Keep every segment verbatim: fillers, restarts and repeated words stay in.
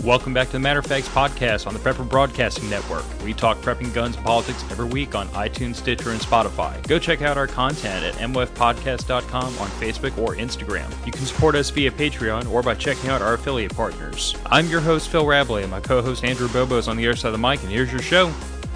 Welcome back to the Matter of Facts podcast on the Prepper Broadcasting Network. We talk prepping, guns, and politics every week on iTunes, Stitcher, and Spotify. Go check out our content at m o f podcast dot com on Facebook or Instagram. You can support us via Patreon or by checking out our affiliate partners. I'm your host, Phil Rabley, and my co-host, Andrew Bobo, is on the other side of the mic, and here's your show.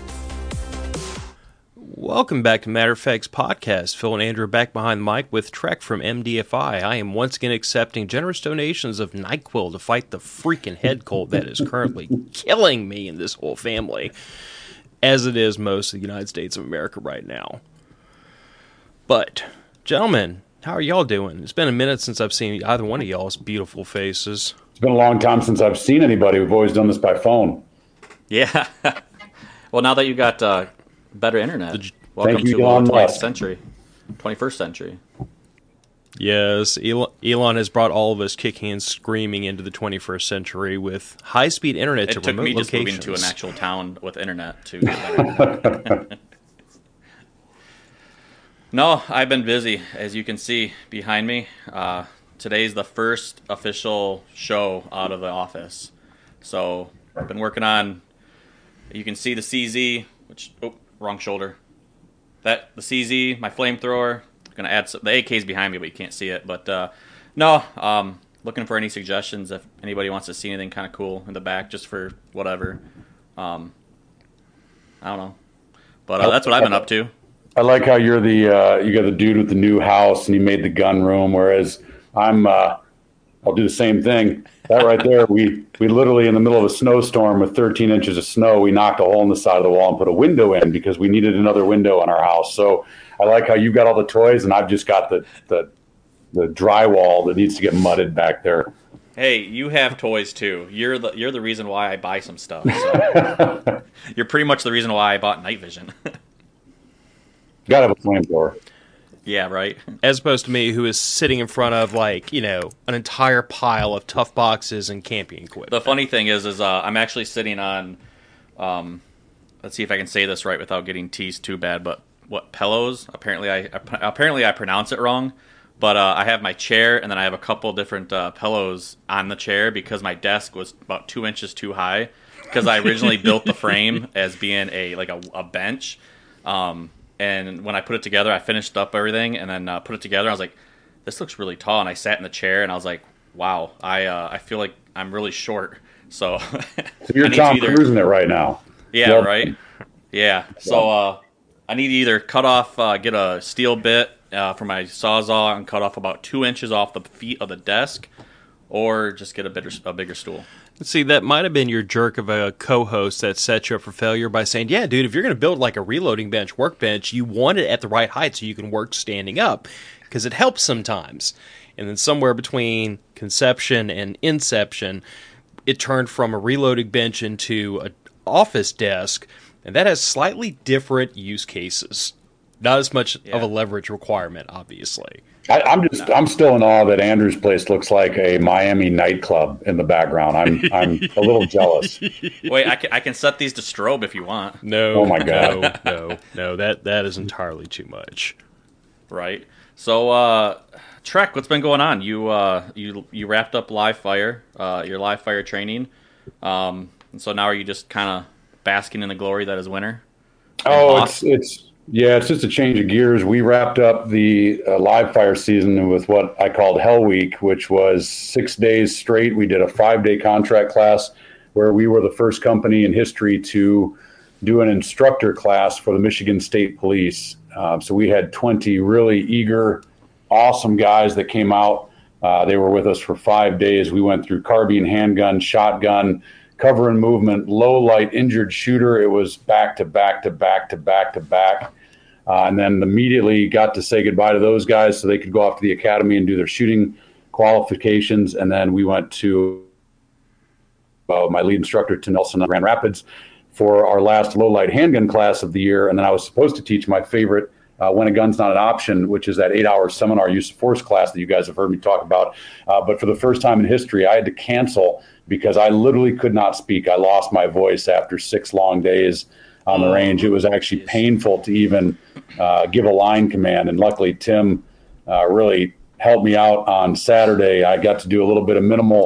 Welcome back to Matter of Facts podcast. Phil and Andrew are back behind the mic with Trek from M D F I. I am once again accepting generous donations of NyQuil to fight the freaking head cold that is currently killing me and this whole family, as it is most of the United States of America right now. But, gentlemen, how are y'all doing? It's been a minute since I've seen either one of y'all's beautiful faces. It's been a long time since I've seen anybody. We've always done this by phone. Yeah. Well, now that you got uh, better internet, Thank welcome you, to the Elon twentieth Musk. century, twenty-first century. Yes, Elon, Elon has brought all of us kicking and screaming into the twenty-first century with high-speed internet It to took remote me just locations. moving to an actual town with internet to get better. No, I've been busy, as you can see behind me. Uh, today's the first official show out of the office. So I've been working on, you can see the C Z, which, oh, wrong shoulder. That, the C Z, my flamethrower. Gonna add some, the A K's behind me, but you can't see it. But uh, no, um, looking for any suggestions if anybody wants to see anything kind of cool in the back, just for whatever. Um, I don't know, but uh, that's what I've been up to. I like how you're the uh, you got the dude with the new house and he made the gun room, whereas I'm uh, I'll do the same thing. That right there, we we literally in the middle of a snowstorm with thirteen inches of snow, we knocked a hole in the side of the wall and put a window in because we needed another window in our house. So I like how you've got all the toys and I've just got the the, the drywall that needs to get mudded back there. Hey, you have toys too. You're the you're the reason why I buy some stuff. So. You're pretty much the reason why I bought night vision. Gotta have a flamethrower. Yeah, right. As opposed to me, who is sitting in front of, like, you know, an entire pile of tough boxes and camping equipment. The funny thing is, is uh, I'm actually sitting on, um, let's see if I can say this right without getting teased too bad, but what, pillows? Apparently I apparently I pronounce it wrong, but uh, I have my chair, and then I have a couple different uh, pillows on the chair because my desk was about two inches too high, because I originally built the frame as being a like a, a bench, um, and when I put it together, I finished up everything and then uh, put it together. I was like, this looks really tall. And I sat in the chair and I was like, wow, I uh, I feel like I'm really short. So, So you're Tom either... Cruising it right now. Yeah, Well, right? Yeah. So uh, I need to either cut off, uh, get a steel bit uh, for my Sawzall and cut off about two inches off the feet of the desk, or just get a bigger, a bigger stool. See, that might have been your jerk of a co-host that set you up for failure by saying, yeah, dude, if you're going to build like a reloading bench, workbench, you want it at the right height so you can work standing up, because it helps sometimes. And then somewhere between conception and inception, it turned from a reloading bench into an office desk, and that has slightly different use cases. Not as much Yeah. of a leverage requirement, obviously. I, I'm just I'm still in awe that Andrew's place looks like a Miami nightclub in the background. I'm I'm a little jealous. Wait, I can, I can set these to strobe if you want. No, Oh my God. no, no, no, that, that is entirely too much. Right. So, uh, Trek, what's been going on? You uh, you you wrapped up live fire, uh, your live fire training, um, and so now are you just kind of basking in the glory that is winter? And Oh, boss? it's it's yeah, it's just a change of gears. We wrapped up the uh, live fire season with what I called Hell Week, which was six days straight. We did a five-day contract class where we were the first company in history to do an instructor class for the Michigan State Police. Uh, so we had twenty really eager, awesome guys that came out. Uh, they were with us for five days. We went through carbine, handgun, shotgun, cover and movement, low light, injured shooter. It was back to back to back to back to back. Uh, and then immediately got to say goodbye to those guys so they could go off to the academy and do their shooting qualifications. And then we went to uh, my lead instructor to Nelson Grand Rapids for our last low light handgun class of the year. And then I was supposed to teach my favorite uh, When a Gun's Not an Option, which is that eight hour seminar use of force class that you guys have heard me talk about. Uh, but for the first time in history, I had to cancel because I literally could not speak. I lost my voice after six long days on the range. It was actually painful to even uh, give a line command. And luckily, Tim uh, really helped me out on Saturday. I got to do a little bit of minimal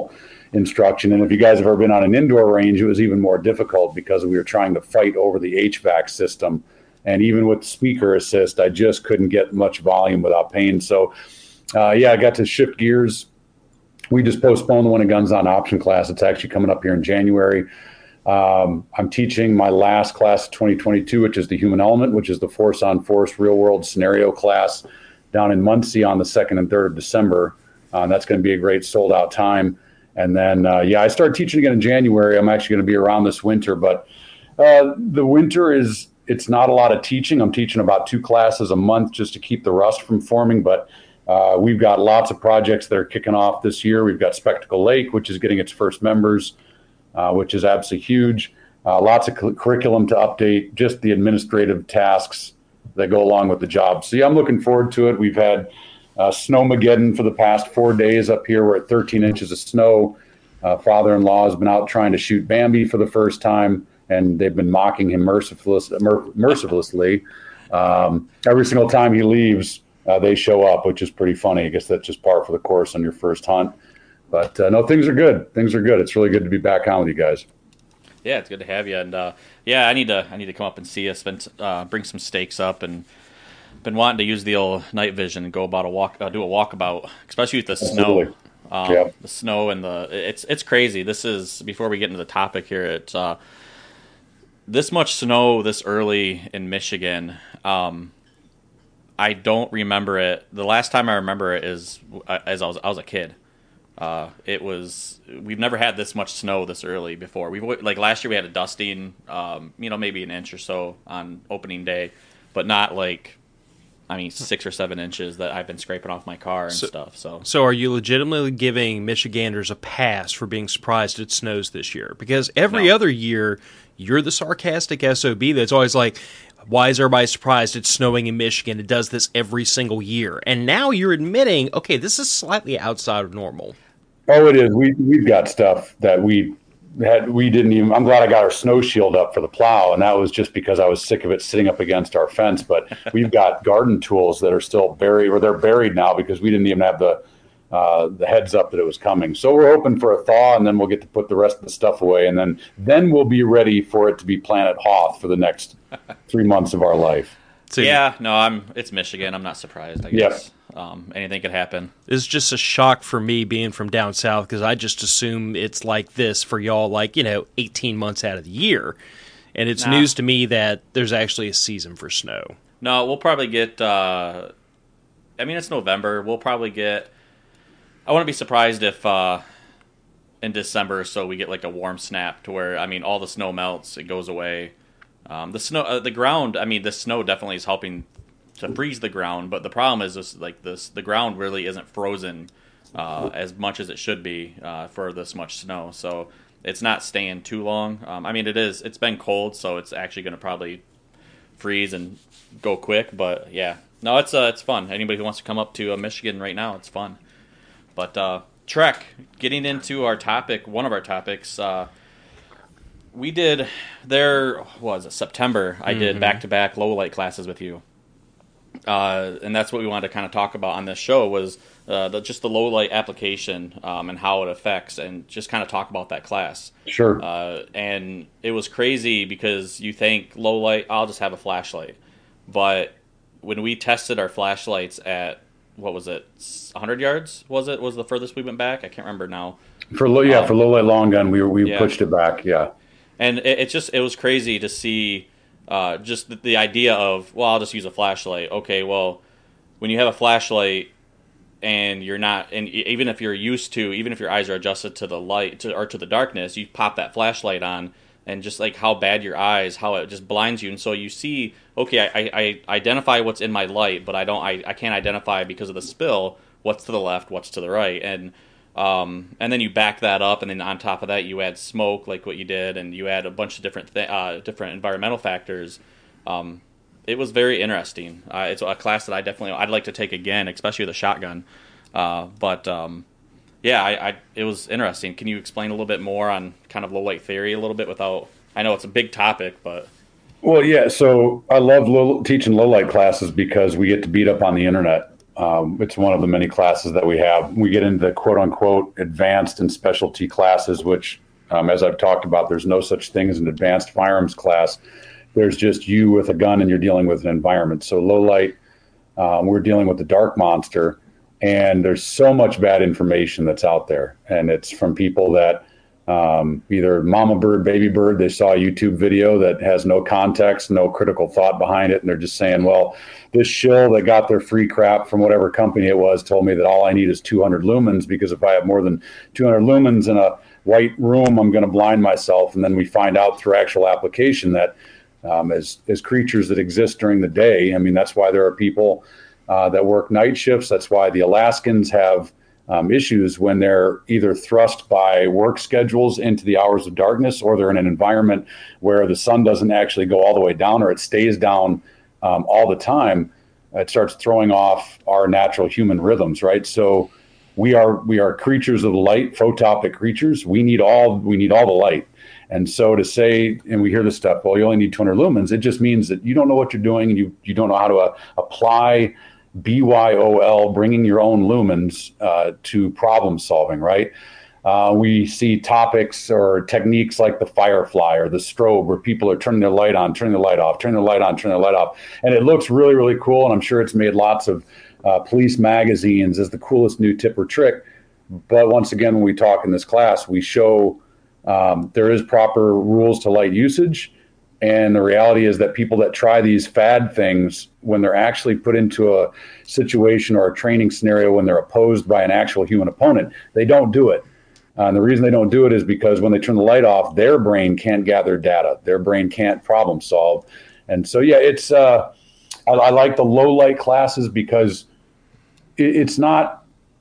instruction. And if you guys have ever been on an indoor range, it was even more difficult because we were trying to fight over the H V A C system. And even with speaker assist, I just couldn't get much volume without pain. So, uh, yeah, I got to shift gears. We just postponed the When a Gun's On option class. It's actually coming up here in January. Um, I'm teaching my last class of twenty twenty-two, which is the Human Element, which is the Force on Force real world scenario class down in Muncie on the second and third of December. Uh, that's going to be a great sold out time. And then, uh, yeah, I started teaching again in January. I'm actually going to be around this winter, but uh, the winter is, it's not a lot of teaching. I'm teaching about two classes a month just to keep the rust from forming, but uh, we've got lots of projects that are kicking off this year. We've got Spectacle Lake, which is getting its first members, uh, which is absolutely huge. Uh, lots of cu- curriculum to update, just the administrative tasks that go along with the job. So yeah, I'm looking forward to it. We've had uh, Snowmageddon for the past four days up here. We're at thirteen inches of snow. Uh, father-in-law has been out trying to shoot Bambi for the first time, and they've been mocking him merciless, mer- mercilessly. Um, every single time he leaves, uh, they show up, which is pretty funny. I guess that's just par for the course on your first hunt. But uh, no, things are good. Things are good. It's really good to be back on with you guys. Yeah, it's good to have you, and uh, yeah, I need to I need to come up and see you. Spend uh, bring some stakes up, and been wanting to use the old night vision and go about a walk, uh, do a walkabout, especially with the Absolutely. snow, um, Yeah. the snow and the it's it's crazy. This is before we get into the topic here. It's uh, this much snow this early in Michigan. Um, I don't remember it. The last time I remember it is uh, as I was I was a kid. Uh, it was, we've never had this much snow this early before. We've, like last year we had a dusting, um, you know, maybe an inch or so on opening day, but not like, I mean, six or seven inches that I've been scraping off my car and So- stuff. So, So are you legitimately giving Michiganders a pass for being surprised it snows this year? Because every No. other year, you're the sarcastic S O B that's always like, why is everybody surprised it's snowing in Michigan? It does this every single year. And now you're admitting, okay, this is slightly outside of normal. Oh, it is. We, we've got stuff that we had. We didn't even, I'm glad I got our snow shield up for the plow. And that was just because I was sick of it sitting up against our fence. But we've got garden tools that are still buried, or they're buried now because we didn't even have the, uh, the heads up that it was coming. So we're hoping for a thaw, and then we'll get to put the rest of the stuff away. And then, then we'll be ready for it to be Planet Hoth for the next three months of our life. So yeah, no, I'm, it's Michigan. I'm not surprised, I Yeah. guess. Um, anything could happen. It's just a shock for me being from down south because I just assume it's like this for y'all, like, you know, eighteen months out of the year. And it's Nah. news to me that there's actually a season for snow. No, we'll probably get, uh, I mean, it's November. We'll probably get, I wouldn't be surprised if uh, in December or so we get like a warm snap to where, I mean, all the snow melts, it goes away. Um, the snow, uh, the ground, I mean, the snow definitely is helping to freeze the ground, but the problem is this, like this, the ground really isn't frozen uh, as much as it should be uh, for this much snow. So it's not staying too long. Um, I mean, it is, it's been cold, so it's actually going to probably freeze and go quick, but yeah, no, it's uh, it's fun. Anybody who wants to come up to uh, Michigan right now, it's fun. But uh, Trek, getting into our topic, one of our topics, uh, we did there what was it September. I did back to back low light classes with you, uh, and that's what we wanted to kind of talk about on this show was uh, the, just the low light application um, and how it affects, and just kind of talk about that class. Sure. Uh, and it was crazy because you think low light, I'll just have a flashlight. But when we tested our flashlights at, what was it, one hundred yards, was it? Was the furthest we went back? I can't remember now. For low, yeah, um, for low light long gun, we we yeah. pushed it back. Yeah. And it, it just, it was crazy to see uh, just the, the idea of, well, I'll just use a flashlight. Okay, well, when you have a flashlight and you're not, and even if you're used to, even if your eyes are adjusted to the light to, or to the darkness, you pop that flashlight on, and just like how bad your eyes, how it just blinds you. And so you see, okay, I, I, I identify what's in my light, but I don't, I, I can't identify because of the spill what's to the left, what's to the right. And um, and then you back that up, and then on top of that, you add smoke, like what you did, and you add a bunch of different th- uh, different environmental factors. Um, it was very interesting. Uh, it's a class that I definitely I'd like to take again, especially with a shotgun. Uh, but um, yeah, I, I it was interesting. Can you explain a little bit more on kind of low light theory a little bit without? I know it's a big topic, but Well, yeah. So I love low, teaching low light classes because we get to beat up on the internet. Um, it's one of the many classes that we have. We get into the quote unquote advanced and specialty classes, which, um, as I've talked about, there's no such thing as an advanced firearms class. There's just you with a gun and you're dealing with an environment. So low light, um, we're dealing with the dark monster, and there's so much bad information that's out there. And it's from people that um, either mama bird, baby bird, they saw a YouTube video that has no context, no critical thought behind it. And they're just saying, well, this shill that got their free crap from whatever company it was told me that all I need is two hundred lumens, because if I have more than two hundred lumens in a white room, I'm going to blind myself. And then we find out through actual application that um, as, as creatures that exist during the day, I mean, that's why there are people uh, that work night shifts. That's why the Alaskans have Um, issues when they're either thrust by work schedules into the hours of darkness, or they're in an environment where the sun doesn't actually go all the way down, or it stays down um, all the time. It starts throwing off our natural human rhythms, right? So we are we are creatures of the light, photopic creatures. We need all we need all the light. And so to say, and we hear this stuff, well, you only need two hundred lumens. It just means that you don't know what you're doing, and you you don't know how to uh, apply B Y O L, bringing your own lumens uh, to problem solving, right? Uh, we see topics or techniques like the firefly or the strobe, where people are turning their light on, turning the light off, turning the light on, turning the light off. And it looks really, really cool. And I'm sure it's made lots of uh, police magazines as the coolest new tip or trick. But once again, when we talk in this class, we show um, there is proper rules to light usage. And the reality is that people that try these fad things, when they're actually put into a situation or a training scenario when they're opposed by an actual human opponent, they don't do it. Uh, and the reason they don't do it is because when they turn the light off, their brain can't gather data. Their brain can't problem solve. And so, yeah, it's uh, I, I like the low light classes because it, it's not.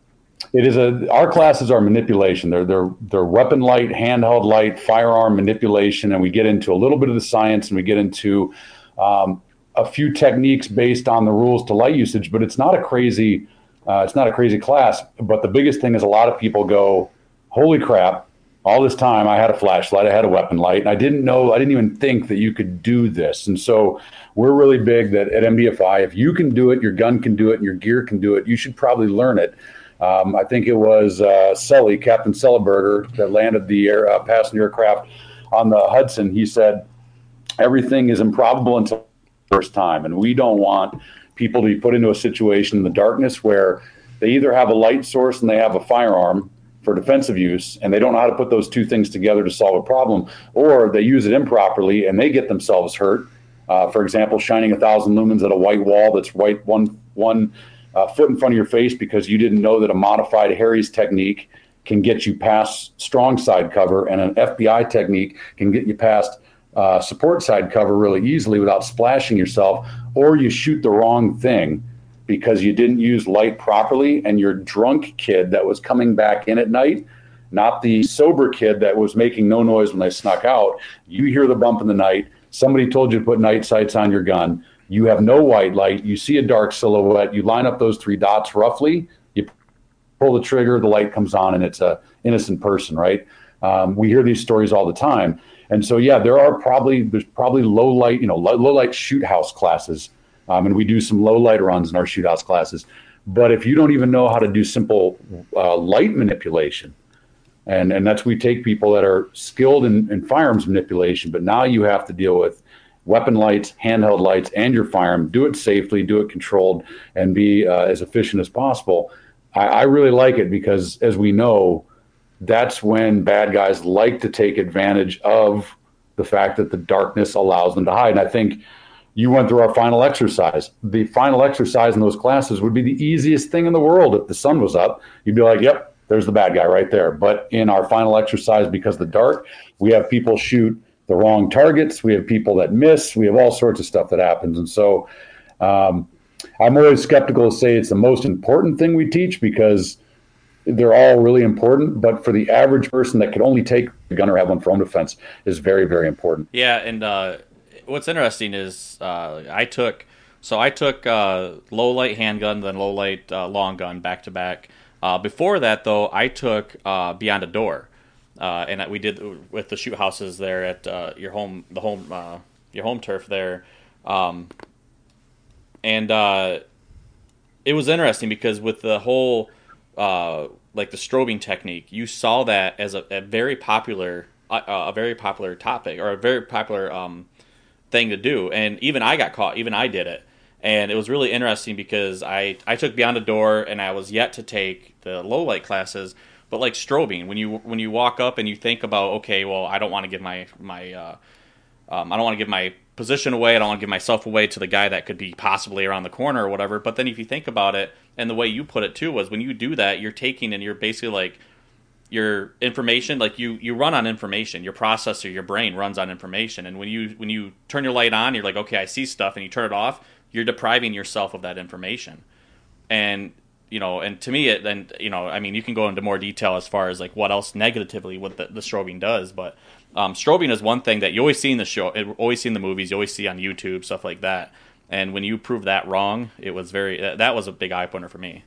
It is a, our classes are manipulation. They're, they're, they're weapon light, handheld light, firearm manipulation. And we get into a little bit of the science, and we get into um, a few techniques based on the rules to light usage, but it's not a crazy, uh, it's not a crazy class. But the biggest thing is a lot of people go, holy crap, all this time I had a flashlight, I had a weapon light, and I didn't know, I didn't even think that you could do this. And so we're really big that at M D F I, if you can do it, your gun can do it, and your gear can do it, you should probably learn it. Um, I think it was uh, Sully, Captain Selleberger, that landed the air, uh, passenger aircraft on the Hudson. He said, everything is improbable until the first time. And we don't want people to be put into a situation in the darkness where they either have a light source and they have a firearm for defensive use, and they don't know how to put those two things together to solve a problem, or they use it improperly and they get themselves hurt. Uh, for example, shining a thousand lumens at a white wall that's white one, one, Uh, foot in front of your face because you didn't know that a modified Harry's technique can get you past strong side cover, and an F B I technique can get you past uh, support side cover really easily without splashing yourself, or you shoot the wrong thing because you didn't use light properly, and your drunk kid that was coming back in at night, not the sober kid that was making no noise when they snuck out, you hear the bump in the night, somebody told you to put night sights on your gun, you have no white light, you see a dark silhouette, you line up those three dots roughly, you pull the trigger, the light comes on, and it's a innocent person, right? Um, we hear these stories all the time. And so, yeah, there are probably, there's probably low light, you know, low, low light shoot house classes. Um, and we do some low light runs in our shoot house classes. But if you don't even know how to do simple uh, light manipulation, and, and that's, we take people that are skilled in, in firearms manipulation, but now you have to deal with weapon lights, handheld lights, and your firearm. Do it safely, do it controlled, and be uh, as efficient as possible. I, I really like it because, as we know, that's when bad guys like to take advantage of the fact that the darkness allows them to hide. And I think you went through our final exercise. The final exercise in those classes would be the easiest thing in the world. If the sun was up, you'd be like, yep, there's the bad guy right there. But in our final exercise, because of the dark, we have people shoot the wrong targets. We have people that miss. We have all sorts of stuff that happens. And so um, I'm always skeptical to say it's the most important thing we teach because they're all really important. But for the average person that could only take a gun or have one for own defense is very, very important. Yeah, and uh, what's interesting is uh, I took so I took uh, low light handgun, then low light uh, long gun back to back. Uh, before that, though, I took uh, Beyond a Door. Uh, and we did with the shoot houses there at uh, your home, the home, uh, your home turf there, um, and uh, it was interesting because with the whole uh, like the strobing technique, you saw that as a, a very popular uh, a very popular topic or a very popular um, thing to do, and even I got caught. Even I did it, and it was really interesting because I I took Beyond the Door, and I was yet to take the low light classes. But like strobing, when you when you walk up and you think about, okay, well, I don't want to give my my uh, um, I don't want to give my position away. I don't want to give myself away to the guy that could be possibly around the corner or whatever. But then if you think about it, and the way you put it too was when you do that, you're taking and you're basically like your information, like you you run on information. Your processor, your brain runs on information. And when you when you turn your light on, you're like, okay, I see stuff, and you turn it off, you're depriving yourself of that information. And you know, and to me, it then, you know, I mean, you can go into more detail as far as like what else negatively what the, the strobing does, but um, strobing is one thing that you always see in the show, always see in the movies, you always see on YouTube, stuff like that. And when you prove that wrong, it was very, that was a big eye opener for me.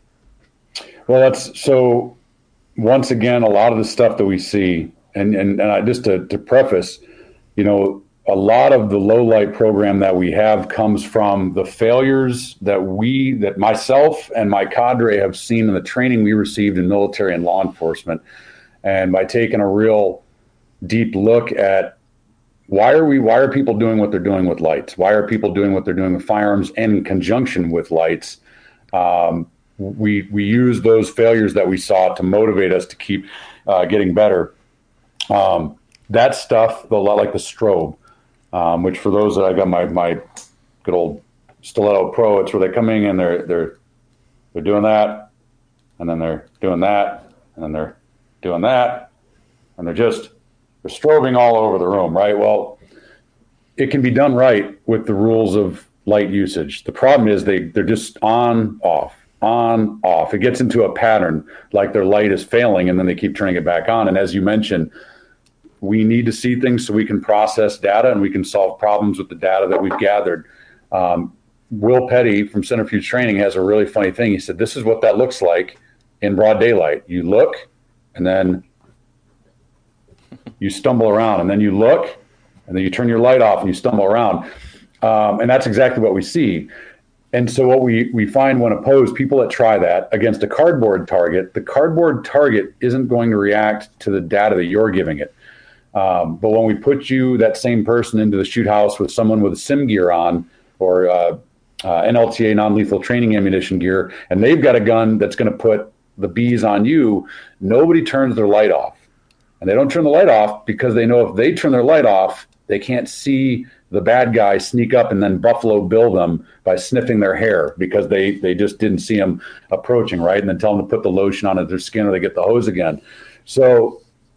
Well, that's so. Once again, a lot of the stuff that we see, and and, and I just to, to preface, you know, a lot of the low light program that we have comes from the failures that we, that myself and my cadre have seen in the training we received in military and law enforcement. And by taking a real deep look at why are we, why are people doing what they're doing with lights? Why are people doing what they're doing with firearms and in conjunction with lights? Um, we, we use those failures that we saw to motivate us to keep uh, getting better. Um, that stuff, a lot like the strobe, Um, which for those that I got my, my good old Stiletto Pro, it's where they come in and they're they're they're doing that, and then they're doing that, and then they're doing that, and they're just they're strobing all over the room, right? Well, it can be done right with the rules of light usage. The problem is they they're just on off on off. It gets into a pattern like their light is failing, and then they keep turning it back on. And as you mentioned, we need to see things so we can process data and we can solve problems with the data that we've gathered. Um, Will Petty from Centrifuge Training has a really funny thing. He said, this is what that looks like in broad daylight. You look, and then you stumble around, and then you look, and then you turn your light off and you stumble around. Um, and that's exactly what we see. And so what we, we find when opposed, people that try that against a cardboard target, the cardboard target isn't going to react to the data that you're giving it. Um, but when we put you, that same person, into the shoot house with someone with sim gear on, or uh, uh, N L T A, non-lethal training ammunition gear, and they've got a gun that's going to put the bees on you, nobody turns their light off. And they don't turn the light off because they know if they turn their light off, they can't see the bad guy sneak up and then Buffalo Bill them by sniffing their hair because they, they just didn't see him approaching, right? And then tell them to put the lotion on their skin or they get the hose again. So,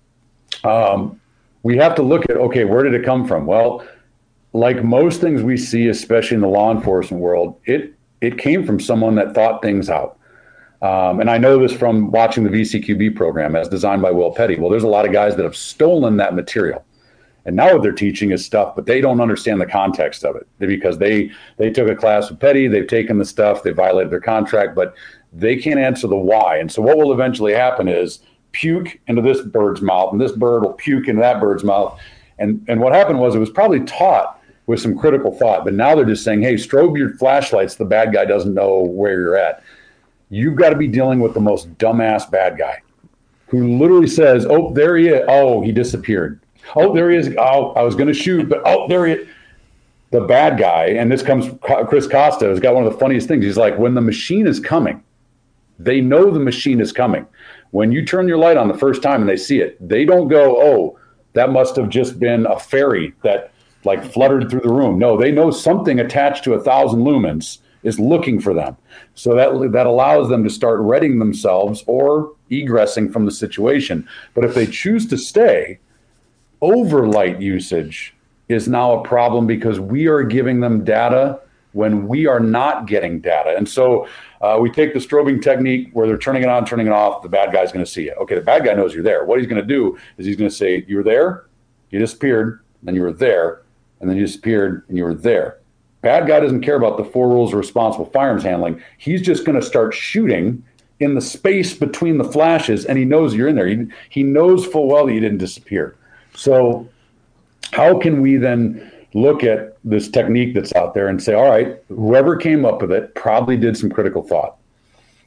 um, we have to look at, okay, where did it come from? Well, like most things we see, especially in the law enforcement world, it it came from someone that thought things out. Um, and I know this from watching the V C Q B program as designed by Will Petty. Well, there's a lot of guys that have stolen that material. And now what they're teaching is stuff, but they don't understand the context of it because they, they took a class with Petty, they've taken the stuff, they violated their contract, but they can't answer the why. And so what will eventually happen is puke into this bird's mouth, and this bird will puke into that bird's mouth. And and what happened was it was probably taught with some critical thought, but now they're just saying, hey, strobe your flashlights. The bad guy doesn't know where you're at. You've got to be dealing with the most dumbass bad guy who literally says, oh, there he is. Oh, he disappeared. Oh, there he is. Oh, I was going to shoot, but oh, there he is. The bad guy, and this comes, Chris Costa has got one of the funniest things. He's like, when the machine is coming, they know the machine is coming. When you turn your light on the first time and they see it, they don't go, oh, that must have just been a fairy that like fluttered through the room. No, they know something attached to a thousand lumens is looking for them. So that that allows them to start readying themselves or egressing from the situation. But if they choose to stay, over light usage is now a problem because we are giving them data when we are not getting data. And so uh, we take the strobing technique where they're turning it on, turning it off. The bad guy's going to see it. Okay, the bad guy knows you're there. What he's going to do is he's going to say, you were there, you disappeared, then you were there, and then you disappeared, and you were there. Bad guy doesn't care about the four rules of responsible firearms handling. He's just going to start shooting in the space between the flashes, and he knows you're in there. He, he knows full well that you didn't disappear. So how can we then look at this technique that's out there and say, all right, whoever came up with it probably did some critical thought.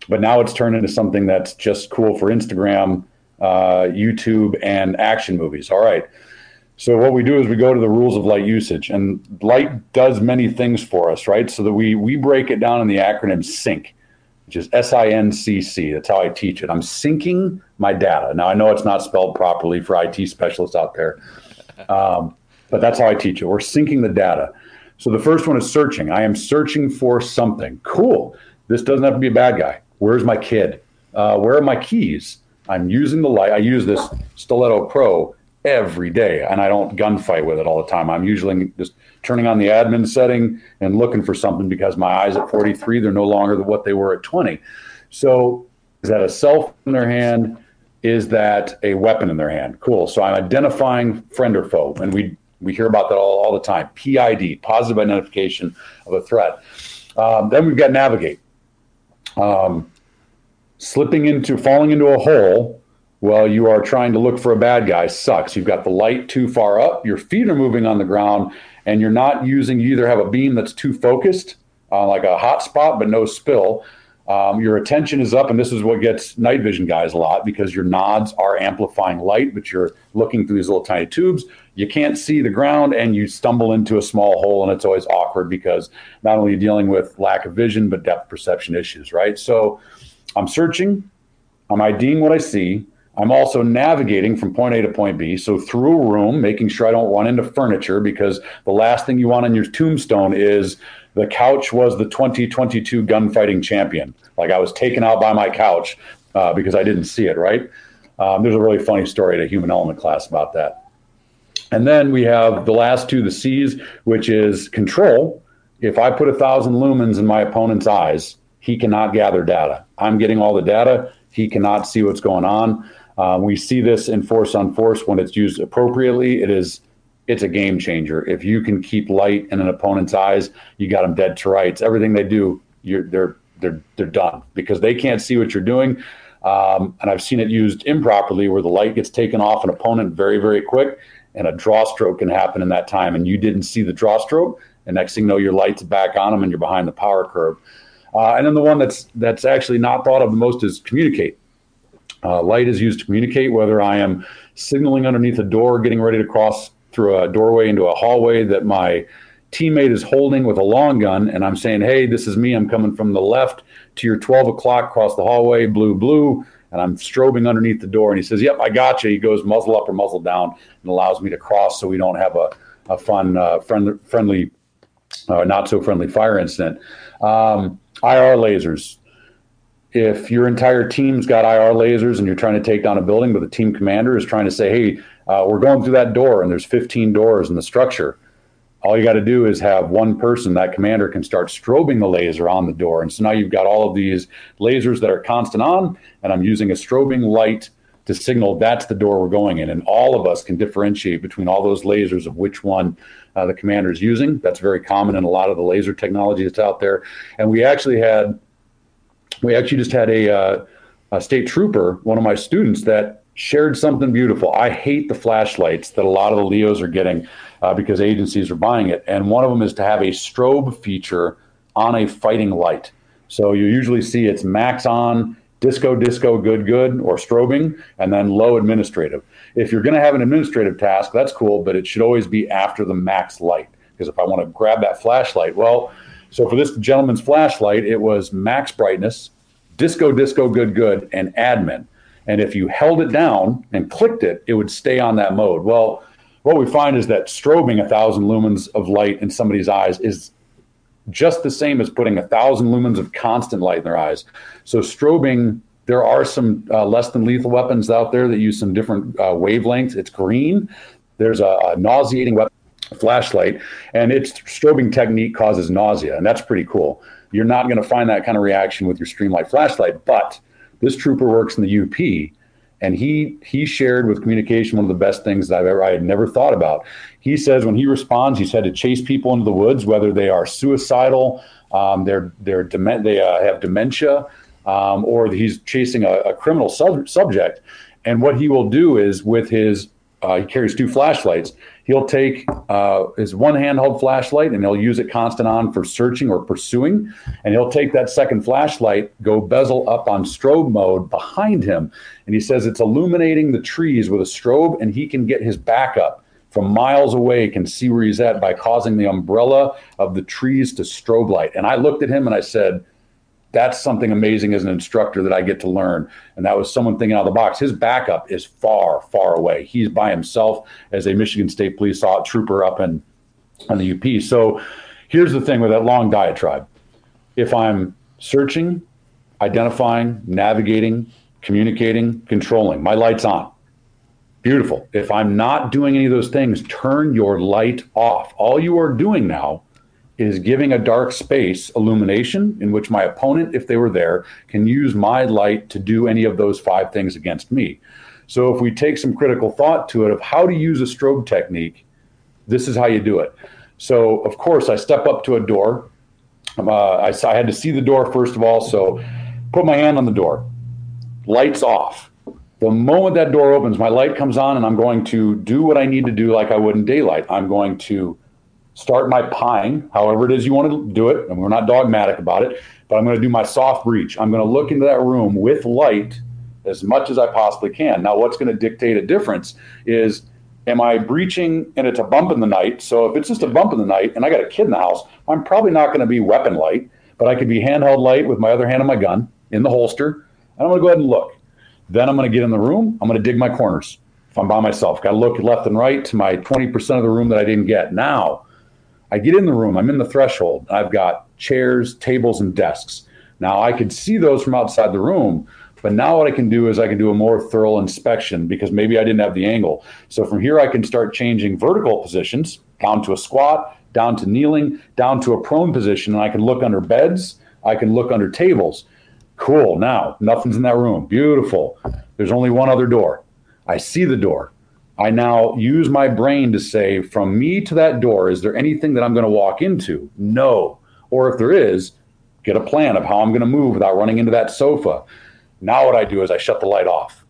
but now it's turned into something that's just cool for Instagram, uh, YouTube, and action movies. All right. So what we do is we go to the rules of light usage, and light does many things for us, right? So that we we break it down in the acronym SYNC, which is S I N C C. That's how I teach it. I'm syncing my data. Now, I know it's not spelled properly for I T specialists out there, um, but that's how I teach it. We're syncing the data. So the first one is searching. I am searching for something. Cool. This doesn't have to be a bad guy. Where's my kid? Uh, where are my keys? I'm using the light. I use this Stiletto Pro every day, and I don't gunfight with it all the time. I'm usually just turning on the admin setting and looking for something because my eyes at forty-three, they're no longer what they were at twenty. So is that a cell phone in their hand? Is that a weapon in their hand? Cool. So I'm identifying friend or foe, and we we hear about that all, all the time. P I D, positive identification of a threat. Um, then we've got navigate. Um, slipping into, falling into a hole while you are trying to look for a bad guy sucks. You've got the light too far up, your feet are moving on the ground, and you're not using, you either have a beam that's too focused, uh, like a hot spot, but no spill. Um, your attention is up, and this is what gets night vision guys a lot because your nods are amplifying light, but you're looking through these little tiny tubes. You can't see the ground, and you stumble into a small hole, and it's always awkward because not only are you dealing with lack of vision, but depth perception issues, right? So I'm searching, I'm IDing what I see. I'm also navigating from point A to point B. So through a room, making sure I don't run into furniture because the last thing you want on your tombstone is the couch was the twenty twenty-two gunfighting champion. Like I was taken out by my couch uh, because I didn't see it, right? Um, there's a really funny story at a human element class about that. And then we have the last two, the C's, which is control. If I put a thousand lumens in my opponent's eyes, he cannot gather data. I'm getting all the data. He cannot see what's going on. Uh, we see this in force on force when it's used appropriately. It is, it's a game changer. If you can keep light in an opponent's eyes, you got them dead to rights. Everything they do, you're, they're they're they're done because they can't see what you're doing. Um, and I've seen it used improperly where the light gets taken off an opponent very, very quick, and a draw stroke can happen in that time, and you didn't see the draw stroke. And next thing you know, your light's back on them, and you're behind the power curve. Uh, and then the one that's that's actually not thought of the most is communicate. Uh, light is used to communicate, whether I am signaling underneath a door, getting ready to cross through a doorway into a hallway that my teammate is holding with a long gun, and I'm saying, hey, this is me. I'm coming from the left to your twelve o'clock across the hallway, blue, blue, and I'm strobing underneath the door. And he says, yep, I got you. He goes muzzle up or muzzle down and allows me to cross so we don't have a, a fun, uh, friend, friendly, uh, not so friendly fire incident. Um, I R lasers. If your entire team's got I R lasers and you're trying to take down a building, but the team commander is trying to say, hey, uh, we're going through that door and there's fifteen doors in the structure. All you got to do is have one person, that commander can start strobing the laser on the door. And so now you've got all of these lasers that are constant on, and I'm using a strobing light to signal that's the door we're going in. And all of us can differentiate between all those lasers of which one uh, the commander is using. That's very common in a lot of the laser technology that's out there. And we actually had We actually just had a, uh, a state trooper, one of my students, that shared something beautiful. I hate the flashlights that a lot of the Leos are getting uh, because agencies are buying it. And one of them is to have a strobe feature on a fighting light. So you usually see it's max on, disco, disco, good, good, or strobing, and then low administrative. If you're going to have an administrative task, that's cool, but it should always be after the max light. Because if I want to grab that flashlight, well, so for this gentleman's flashlight, it was max brightness, disco, disco, good, good, and admin. And if you held it down and clicked it, it would stay on that mode. Well, what we find is that strobing a thousand lumens of light in somebody's eyes is just the same as putting a thousand lumens of constant light in their eyes. So strobing, there are some uh, less than lethal weapons out there that use some different uh, wavelengths. It's green. There's a, a nauseating weapon. Flashlight, and its strobing technique causes nausea, and that's pretty cool. You're not going to find that kind of reaction with your Streamlight flashlight, but this trooper works in the U P, and he he shared with communication one of the best things that I've ever I had never thought about. He says when he responds, he's had to chase people into the woods, whether they are suicidal, um, they're they're dement they uh, have dementia, um, or he's chasing a, a criminal sub- subject, and what he will do is with his Uh, he carries two flashlights. He'll take uh, his one handheld flashlight and he'll use it constant on for searching or pursuing. And he'll take that second flashlight, go bezel up on strobe mode behind him. And he says it's illuminating the trees with a strobe, and he can get his backup from miles away, can see where he's at by causing the umbrella of the trees to strobe light. And I looked at him and I said, that's something amazing as an instructor that I get to learn. And that was someone thinking out of the box. His backup is far, far away. He's by himself as a Michigan State Police trooper up in on the U P. So here's the thing with that long diatribe. If I'm searching, identifying, navigating, communicating, controlling, my light's on. Beautiful. If I'm not doing any of those things, turn your light off. All you are doing now is giving a dark space illumination in which my opponent, if they were there, can use my light to do any of those five things against me. So if we take some critical thought to it of how to use a strobe technique, this is how you do it. So, of course, I step up to a door. Uh, I, I had to see the door, first of all, so put my hand on the door. Lights off. The moment that door opens, my light comes on, and I'm going to do what I need to do like I would in daylight. I'm going to start my pine, however it is you want to do it, and we're not dogmatic about it, but I'm going to do my soft breach. I'm going to look into that room with light as much as I possibly can. Now, what's going to dictate a difference is, am I breaching and it's a bump in the night? So if it's just a bump in the night and I got a kid in the house, I'm probably not going to be weapon light, but I could be handheld light with my other hand on my gun in the holster, and I'm going to go ahead and look. Then I'm going to get in the room. I'm going to dig my corners. If I'm by myself, got to look left and right to my twenty percent of the room that I didn't get. Now, I get in the room, I'm in the threshold, I've got chairs, tables, and desks. Now I could see those from outside the room, but now what I can do is I can do a more thorough inspection because maybe I didn't have the angle. So from here I can start changing vertical positions, down to a squat, down to kneeling, down to a prone position, and I can look under beds, I can look under tables. Cool, now nothing's in that room, beautiful. There's only one other door. I see the door. I now use my brain to say, from me to that door, is there anything that I'm going to walk into? No. Or if there is, get a plan of how I'm going to move without running into that sofa. Now what I do is I shut the light off.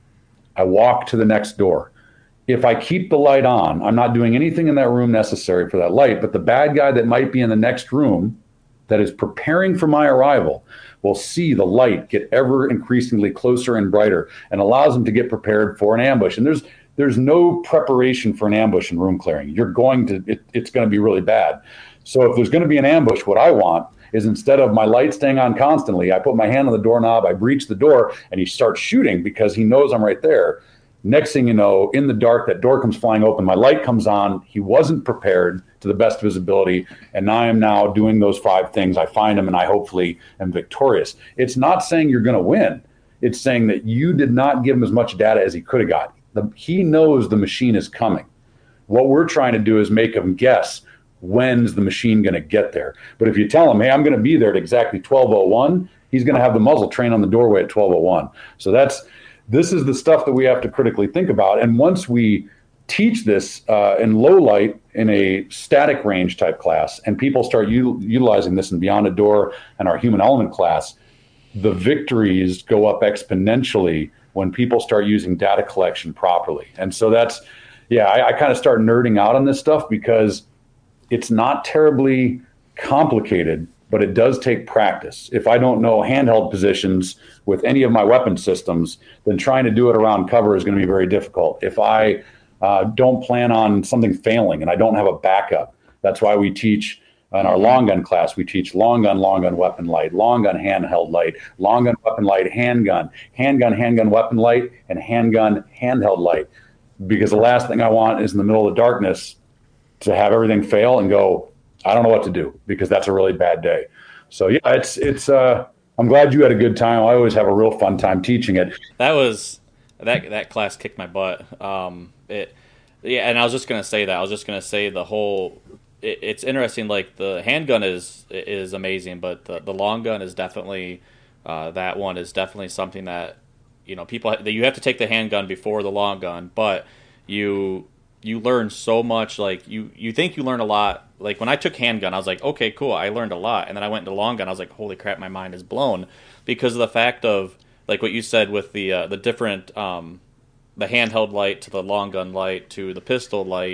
I walk to the next door. If I keep the light on, I'm not doing anything in that room necessary for that light, but the bad guy that might be in the next room that is preparing for my arrival will see the light get ever increasingly closer and brighter and allows them to get prepared for an ambush. And there's There's no preparation for an ambush in room clearing. You're going to, it, it's going to be really bad. So if there's going to be an ambush, what I want is, instead of my light staying on constantly, I put my hand on the doorknob, I breach the door, and he starts shooting because he knows I'm right there. Next thing you know, in the dark, that door comes flying open, my light comes on, he wasn't prepared to the best visibility, and I am now doing those five things. I find him, and I hopefully am victorious. It's not saying you're going to win. It's saying that you did not give him as much data as he could have got. The, he knows the machine is coming. What we're trying to do is make him guess, when's the machine going to get there. But if you tell him, hey, I'm going to be there at exactly twelve oh one, he's going to have the muzzle train on the doorway at twelve oh one. So that's this is the stuff that we have to critically think about. And once we teach this uh, in low light in a static range type class, and people start u- utilizing this in Beyond a Door and our human element class, the victories go up exponentially when people start using data collection properly. And so that's, yeah, I, I kind of start nerding out on this stuff because it's not terribly complicated, but it does take practice. If I don't know handheld positions with any of my weapon systems, then trying to do it around cover is going to be very difficult. If I uh, don't plan on something failing and I don't have a backup, that's why we teach in our long gun class, we teach long gun, long gun weapon light, long gun handheld light, long gun weapon light, handgun, handgun, handgun weapon light, and handgun handheld light. Because the last thing I want is in the middle of the darkness to have everything fail and go, I don't know what to do, because that's a really bad day. So yeah, it's it's. Uh, I'm glad you had a good time. I always have a real fun time teaching it. That was that that class kicked my butt. Um, it yeah, and I was just gonna say that. I was just gonna say the whole. It's interesting. Like, the handgun is is amazing, but the, the long gun is definitely uh, that one is definitely something that, you know, people that you have to take the handgun before the long gun, but you you learn so much. Like, you you think you learn a lot. Like, when I took handgun, I was like, okay, cool, I learned a lot, and then I went into long gun. I was like, holy crap, my mind is blown, because of the fact of, like what you said with the uh, the different um, the handheld light to the long gun light to the pistol light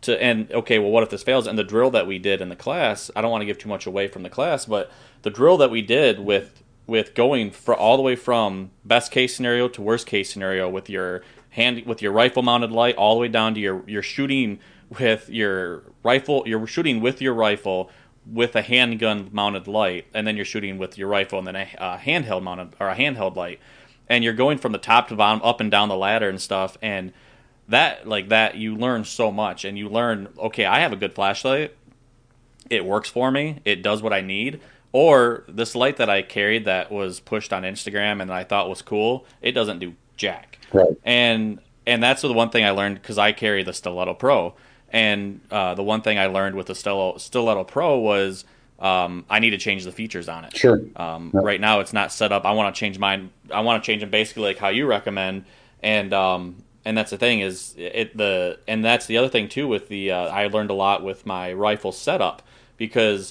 to and okay, well, what if this fails? And the drill that we did in the class, I don't want to give too much away from the class, but the drill that we did with with going for all the way from best case scenario to worst case scenario with your hand with your rifle mounted light all the way down to your your shooting with your rifle, you're shooting with your rifle with a handgun mounted light, and then you're shooting with your rifle and then a, a handheld mounted or a handheld light, and you're going from the top to bottom, up and down the ladder and stuff, and that like that you learn so much, and you learn, okay, I have a good flashlight, it works for me, it does what I need, or this light that I carried that was pushed on Instagram and I thought was cool, it doesn't do jack. Right. And and that's the one thing I learned, because I carry the Stiletto Pro. And uh, the one thing I learned with the Stiletto, Stiletto Pro was um, I need to change the features on it. Sure. Um, yep. Right now it's not set up. I want to change mine. I want to change them basically like how you recommend. And um, and that's the thing is it the and that's the other thing too with the uh, I learned a lot with my rifle setup, because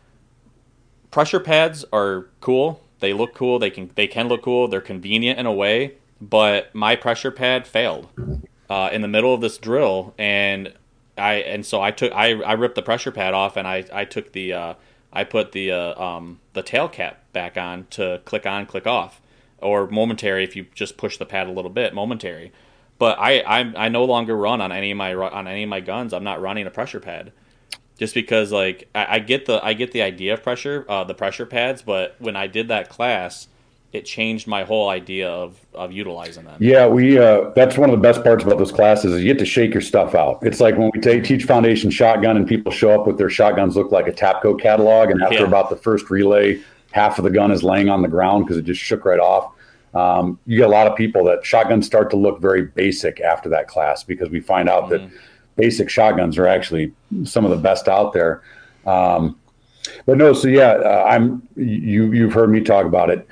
pressure pads are cool. They look cool. They can they can look cool. They're convenient in a way. But my pressure pad failed uh, in the middle of this drill, and I and so I took I, I ripped the pressure pad off, and I, I took the uh, I put the uh, um, the tail cap back on to click on, click off, or momentary if you just push the pad a little bit, momentary. But I I, I no longer run on any of my on any of my guns. I'm not running a pressure pad, just because like I, I get the I get the idea of pressure uh, the pressure pads, but when I did that class, it changed my whole idea of, of utilizing them. Yeah, we uh, that's one of the best parts about those classes is you get to shake your stuff out. It's like when we take, teach foundation shotgun and people show up with their shotguns look like a Tapco catalog, and after yeah. about the first relay, half of the gun is laying on the ground because it just shook right off. Um, you get a lot of people that shotguns start to look very basic after that class, because we find out mm-hmm. that basic shotguns are actually some of the best out there. Um, but no, so yeah, uh, I'm you you've heard me talk about it.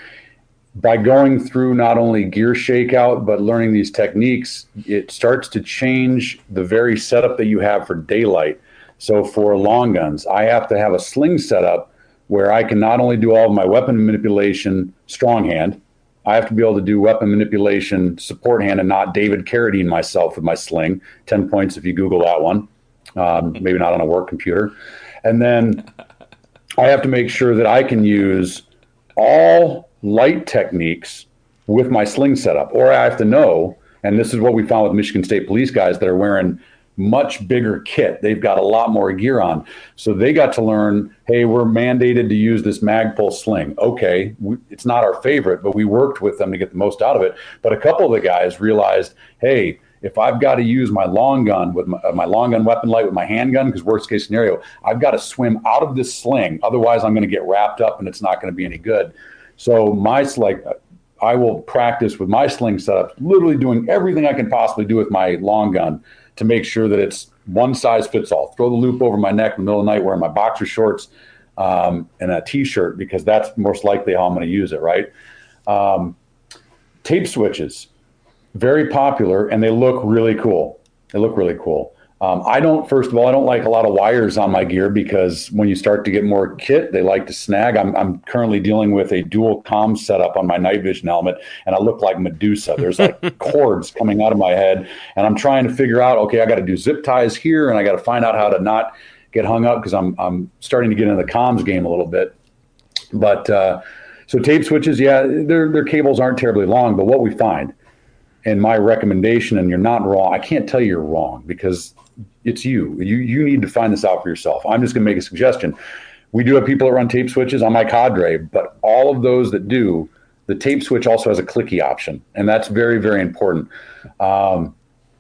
By going through not only gear shakeout, but learning these techniques, it starts to change the very setup that you have for daylight. So for long guns, I have to have a sling setup where I can not only do all of my weapon manipulation strong hand, I have to be able to do weapon manipulation support hand and not David Carradine myself with my sling. ten points if you Google that one. Um, maybe not on a work computer. And then I have to make sure that I can use all light techniques with my sling setup, or I have to know, and this is what we found with Michigan State Police guys that are wearing much bigger kit. They've got a lot more gear on. So they got to learn, hey, we're mandated to use this Magpul sling. Okay, we, it's not our favorite, but we worked with them to get the most out of it. But a couple of the guys realized, hey, if I've got to use my long gun with my, uh, my long gun weapon light with my handgun, because worst case scenario, I've got to swim out of this sling. Otherwise, I'm going to get wrapped up and it's not going to be any good. So my like, I will practice with my sling setup, literally doing everything I can possibly do with my long gun to make sure that it's one size fits all. Throw the loop over my neck in the middle of the night wearing my boxer shorts um, and a T-shirt, because that's most likely how I'm going to use it, right? Um, tape switches, very popular, and they look really cool. They look really cool. Um, I don't, first of all, I don't like a lot of wires on my gear, because when you start to get more kit, they like to snag. I'm, I'm currently dealing with a dual comm setup on my night vision helmet, and I look like Medusa. There's like cords coming out of my head, and I'm trying to figure out, okay, I got to do zip ties here, and I got to find out how to not get hung up, because I'm, I'm starting to get into the comms game a little bit. But uh, so tape switches, yeah, their, their cables aren't terribly long, but what we find, and my recommendation, and you're not wrong, I can't tell you you're wrong, because it's you. You you need to find this out for yourself. I'm just going to make a suggestion. We do have people that run tape switches on my cadre, but all of those that do, the tape switch also has a clicky option, and that's very, very important. Um,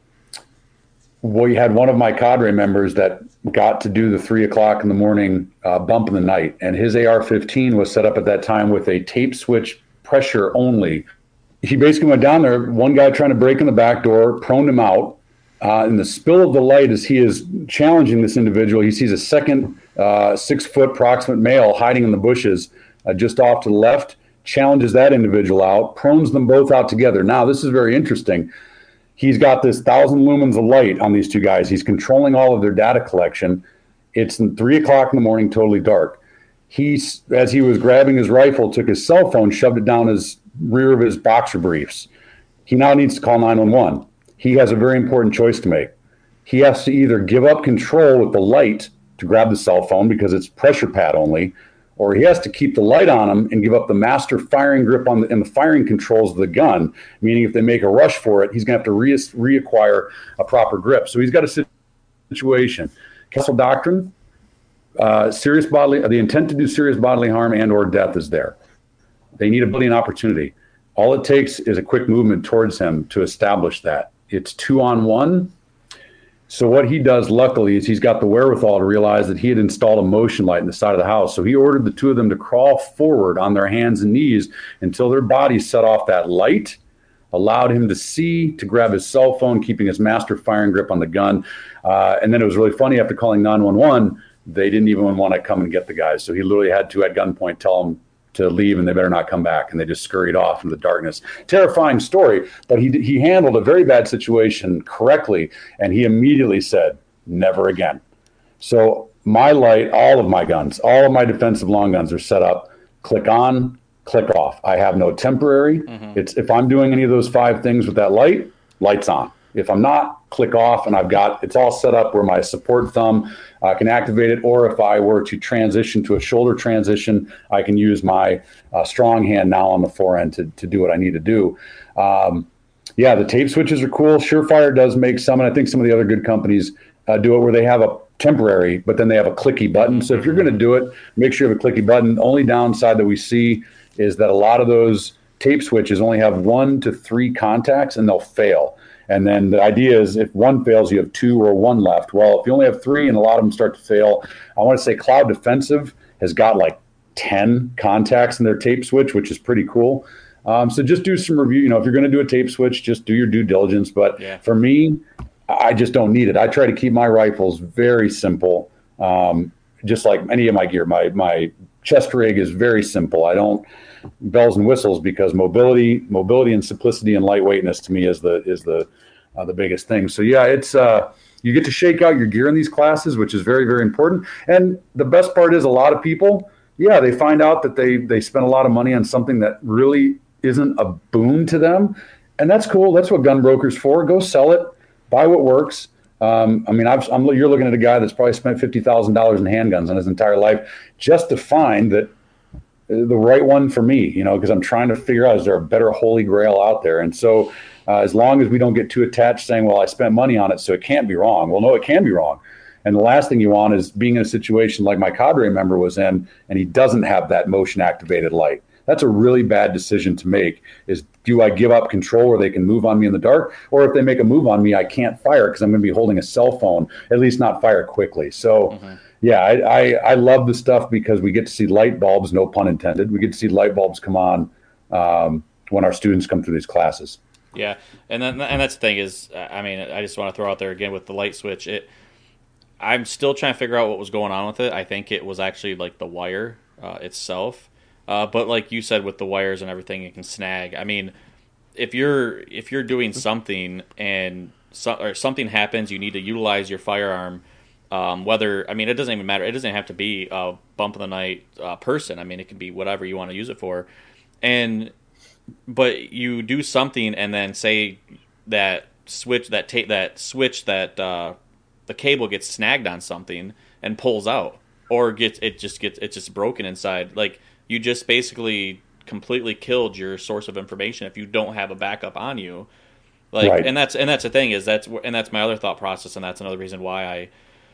we had one of my cadre members that got to do the three o'clock in the morning uh, bump in the night, and his A R fifteen was set up at that time with a tape switch pressure only. He basically went down there, one guy trying to break in the back door, proned him out. Uh, in the spill of the light, as he is challenging this individual, he sees a second uh, six-foot proximate male hiding in the bushes uh, just off to the left, challenges that individual out, prones them both out together. Now, this is very interesting. He's got this thousand lumens of light on these two guys. He's controlling all of their data collection. It's three o'clock in the morning, totally dark. He, as he was grabbing his rifle, took his cell phone, shoved it down his rear of his boxer briefs. He now needs to call nine one one. He has a very important choice to make. he has to either give up control with the light to grab the cell phone because it's pressure pad only, or he has to keep the light on him and give up the master firing grip on the, and the firing controls of the gun, meaning if they make a rush for it, he's going to have to re- reacquire a proper grip. So he's got a situation. Kessel Doctrine, uh, serious bodily, the intent to do serious bodily harm and or death is there. They need ability and opportunity. All it takes is a quick movement towards him to establish that. It's two on one. So what he does, luckily, is he's got the wherewithal to realize that he had installed a motion light in the side of the house. So he ordered the two of them to crawl forward on their hands and knees until their bodies set off that light, allowed him to see, to grab his cell phone, keeping his master firing grip on the gun. Uh, and then it was really funny, after calling nine one one, they didn't even want to come and get the guys. So he literally had to, at gunpoint, tell them to leave and they better not come back. And they just scurried off into the darkness. Terrifying story, but he he handled a very bad situation correctly. And he immediately said, never again. So my light, all of my guns, all of my defensive long guns are set up, click on, click off. I have no temporary. Mm-hmm. It's if I'm doing any of those five things with that light, lights on. If I'm not, click off, and I've got, it's all set up where my support thumb uh, can activate it, or if I were to transition to a shoulder transition, I can use my uh, strong hand now on the forend to, to do what I need to do. Um, yeah, the tape switches are cool. Surefire does make some, and I think some of the other good companies uh, do it where they have a temporary, but then they have a clicky button. So if you're going to do it, make sure you have a clicky button. The only downside that we see is that a lot of those tape switches only have one to three contacts, and they'll fail. And then the idea is if one fails, you have two or one left. Well, if you only have three and a lot of them start to fail, I want to say Cloud Defensive has got like ten contacts in their tape switch, which is pretty cool. Um, so just do some review. You know, if you're going to do a tape switch, just do your due diligence. But yeah. For me, I just don't need it. I try to keep my rifles very simple, um, just like any of my gear. My my chest rig is very simple. I don't bells and whistles because mobility, mobility and simplicity and lightweightness to me is the is the uh, the biggest thing. So yeah, it's uh, you get to shake out your gear in these classes, which is very very important. And the best part is a lot of people, yeah, they find out that they they spend a lot of money on something that really isn't a boon to them, and that's cool. That's what gun brokers for. Go sell it, buy what works. Um, I mean, I've, I'm, you're looking at a guy that's probably spent fifty thousand dollars in handguns in his entire life just to find that the right one for me, you know, because I'm trying to figure out, is there a better holy grail out there? And so uh, as long as we don't get too attached saying, well, I spent money on it, so it can't be wrong. Well, no, it can be wrong. And the last thing you want is being in a situation like my cadre member was in, and he doesn't have that motion activated light. That's a really bad decision to make, is do I give up control where they can move on me in the dark? Or if they make a move on me, I can't fire because I'm going to be holding a cell phone, at least not fire quickly. So mm-hmm. yeah, I, I, I love the stuff because we get to see light bulbs, no pun intended. We get to see light bulbs come on um, when our students come through these classes. Yeah, and then, and that's the thing is, I mean, I just want to throw out there again with the light switch. It, I'm still trying to figure out what was going on with it. I think it was actually like the wire uh, itself. Uh, but like you said, with the wires and everything, it can snag. I mean, if you're if you're doing something and so, or something happens, you need to utilize your firearm. Um, whether I mean, it doesn't even matter. It doesn't have to be a bump in the night uh, person. I mean, it can be whatever you want to use it for. And but you do something, and then say that switch that tape that switch that uh, the cable gets snagged on something and pulls out, or gets it just gets it's just broken inside. Like, you just basically completely killed your source of information if you don't have a backup on you. Like, right. and that's and that's the thing is that's and that's my other thought process, and that's another reason why I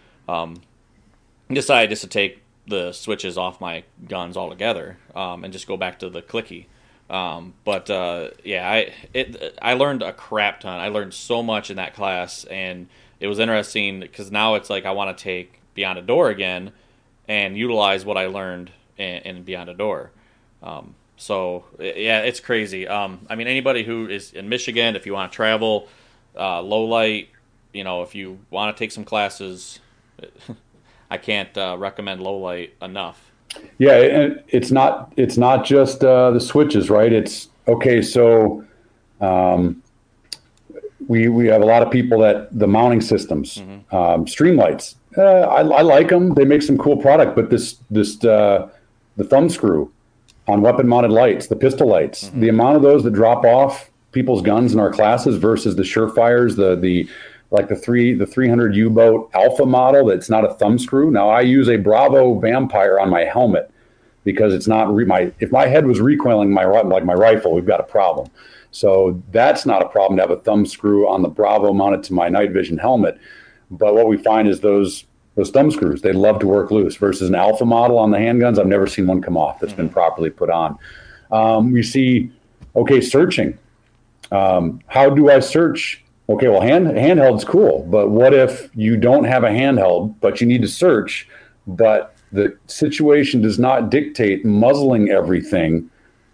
um, decided just to take the switches off my guns altogether um, and just go back to the clicky. Um, but uh, yeah, I it I learned a crap ton. I learned so much in that class, and it was interesting because now it's like I want to take Beyond a Door again and utilize what I learned in, in Beyond a Door. Um, so yeah, it's crazy. Um, I mean, anybody who is in Michigan, if you want to travel, uh, low light, you know, if you want to take some classes, I can't uh, recommend low light enough. Yeah, and it's not it's not just uh, the switches, right? It's okay. So um, we we have a lot of people that the mounting systems, mm-hmm. um, Streamlights. Uh, I, I like them. They make some cool product, but this this uh, the thumb screw on weapon mounted lights, the pistol lights, mm-hmm. the amount of those that drop off people's guns in our classes versus the Surefires, the the like the three the three hundred U-boat Alpha model that's not a thumb screw. Now I use a Bravo Vampire on my helmet because it's not re- my if my head was recoiling my like my rifle, we've got a problem. So that's not a problem to have a thumb screw on the Bravo mounted to my night vision helmet. But what we find is those those thumb screws, they love to work loose versus an Alpha model on the handguns. I've never seen one come off that's been properly put on. Um, we see, okay, searching. Um, how do I search? Okay, well, hand handheld's cool, but what if you don't have a handheld, but you need to search, but the situation does not dictate muzzling everything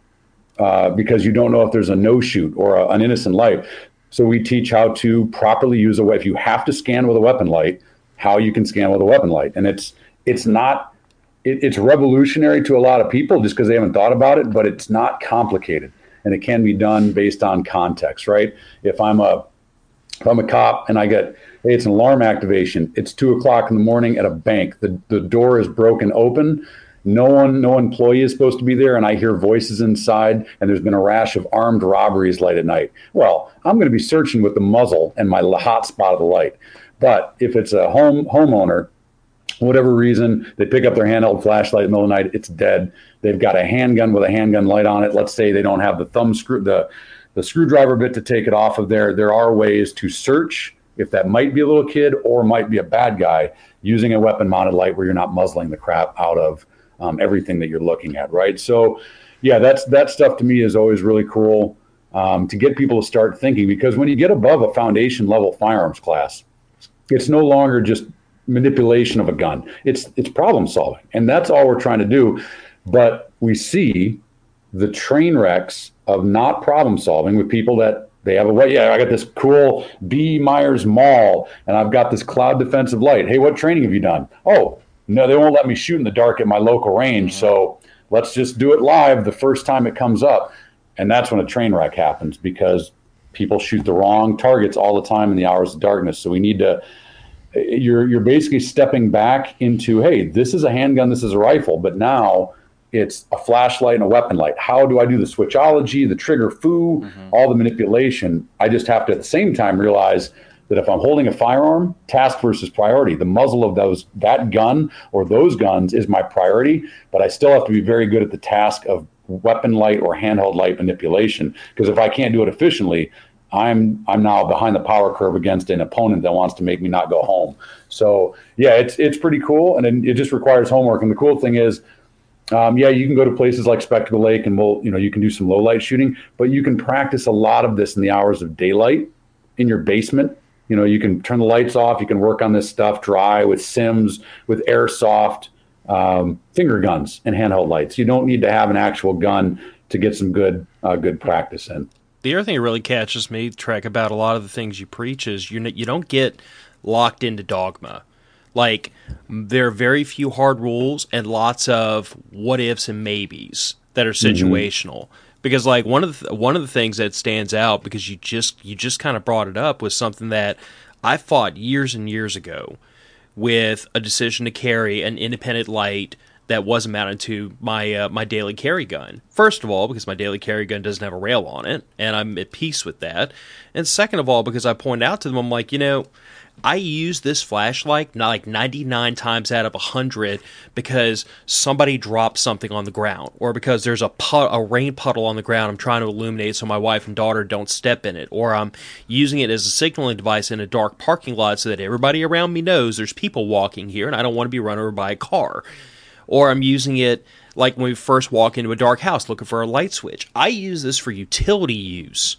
uh, because you don't know if there's a no-shoot or a, an innocent light. So we teach how to properly use a weapon. If you have to scan with a weapon light, how you can scan with a weapon light. And it's it's not, it, it's revolutionary to a lot of people just because they haven't thought about it, but it's not complicated. And it can be done based on context, right? If I'm a if I'm a cop and I get, hey, it's an alarm activation. It's two o'clock in the morning at a bank. The the door is broken open. No one, no employee is supposed to be there, and I hear voices inside, and there's been a rash of armed robberies late at night. Well, I'm going to be searching with the muzzle and my hot spot of the light. But if it's a home homeowner, whatever reason, they pick up their handheld flashlight in the middle of the night, it's dead. They've got a handgun with a handgun light on it. Let's say they don't have the thumb screw, the the screwdriver bit to take it off of there. There are ways to search if that might be a little kid or might be a bad guy using a weapon mounted light where you're not muzzling the crap out of um, everything that you're looking at, right? So yeah, that's that stuff to me is always really cool um, to get people to start thinking, because when you get above a foundation level firearms class, it's no longer just manipulation of a gun. It's it's problem solving, and that's all we're trying to do. But we see the train wrecks of not problem solving with people that they have a way. Yeah, I got this cool B. Myers Mall, and I've got this cloud defensive light. Hey, what training have you done? Oh, no, they won't let me shoot in the dark at my local range. So let's just do it live the first time it comes up. And that's when a train wreck happens, because people shoot the wrong targets all the time in the hours of darkness. So we need to, you're, you're basically stepping back into, hey, this is a handgun, this is a rifle, but now it's a flashlight and a weapon light. How do I do the switchology, the trigger foo, mm-hmm. all the manipulation? I just have to at the same time realize that if I'm holding a firearm, task versus priority. The muzzle of those that gun or those guns is my priority, but I still have to be very good at the task of weapon light or handheld light manipulation. Because if I can't do it efficiently, I'm I'm now behind the power curve against an opponent that wants to make me not go home. So yeah, it's it's pretty cool, and it, it just requires homework. And the cool thing is, Um, yeah, you can go to places like Spectacle Lake and we'll, you know, you can do some low light shooting, but you can practice a lot of this in the hours of daylight in your basement. You know, you can turn the lights off. You can work on this stuff dry with Sims, with airsoft, um, finger guns and handheld lights. You don't need to have an actual gun to get some good, uh, good practice in. The other thing that really catches me, Trek, about a lot of the things you preach is you you don't get locked into dogma. Like, there are very few hard rules and lots of what ifs and maybes that are situational. Mm-hmm. Because, like, one of the one of the things that stands out, because you just you just kind of brought it up, was something that I fought years and years ago with a decision to carry an independent light that wasn't mounted to my uh, my daily carry gun. First of all, because my daily carry gun doesn't have a rail on it, and I'm at peace with that. And second of all, because I pointed out to them, I'm like, you know, I use this flashlight not like ninety-nine times out of one hundred because somebody dropped something on the ground, or because there's a put, a rain puddle on the ground I'm trying to illuminate so my wife and daughter don't step in it, or I'm using it as a signaling device in a dark parking lot so that everybody around me knows there's people walking here and I don't want to be run over by a car. Or I'm using it like when we first walk into a dark house looking for a light switch. I use this for utility use.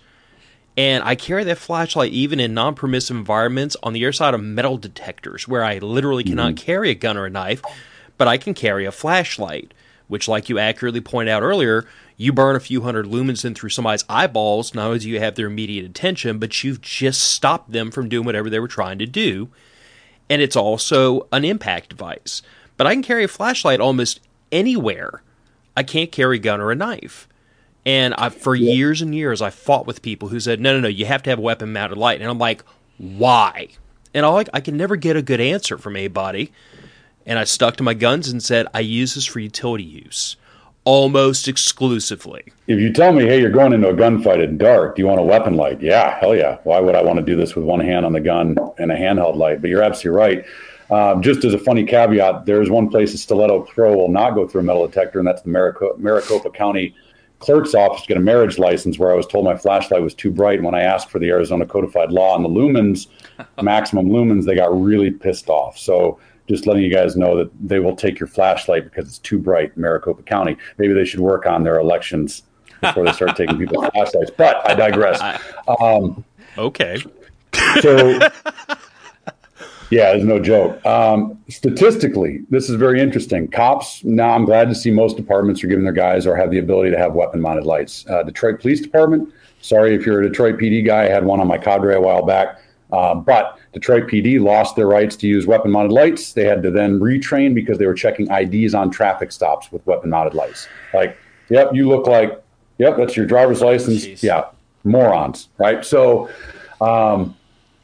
And I carry that flashlight even in non-permissive environments on the other side of metal detectors where I literally cannot mm-hmm. carry a gun or a knife, but I can carry a flashlight, which, like you accurately pointed out earlier, you burn a few hundred lumens in through somebody's eyeballs. Not only do you have their immediate attention, but you've just stopped them from doing whatever they were trying to do. And it's also an impact device. But I can carry a flashlight almost anywhere. I can't carry a gun or a knife. And I, for yeah. years and years, I fought with people who said, no, no, no, you have to have a weapon-mounted light. And I'm like, why? And I, I can never get a good answer from anybody. And I stuck to my guns and said, I use this for utility use. almost exclusively. If you tell me, hey, you're going into a gunfight at dark, do you want a weapon light? Yeah, hell yeah. Why would I want to do this with one hand on the gun and a handheld light? But you're absolutely right. Um, just as a funny caveat, there is one place a Stiletto Pro will not go through a metal detector, and that's the Maricopa, Maricopa County Clerk's Office to get a marriage license, where I was told my flashlight was too bright. When I asked for the Arizona codified law on the lumens, maximum lumens, they got really pissed off. So just letting you guys know that they will take your flashlight because it's too bright in Maricopa County. Maybe they should work on their elections before they start taking people's flashlights. But I digress. Um, okay. So... Yeah, there's no joke. Um, statistically, this is very interesting. Cops, now I'm glad to see most departments are giving their guys or have the ability to have weapon-mounted lights. Uh, Detroit Police Department, sorry if you're a Detroit P D guy, I had one on my cadre a while back. Uh, but Detroit P D lost their rights to use weapon-mounted lights. They had to then retrain because they were checking I Ds on traffic stops with weapon-mounted lights. Like, yep, you look like, yep, that's your driver's license. Jeez. Yeah, morons, right? So... Um,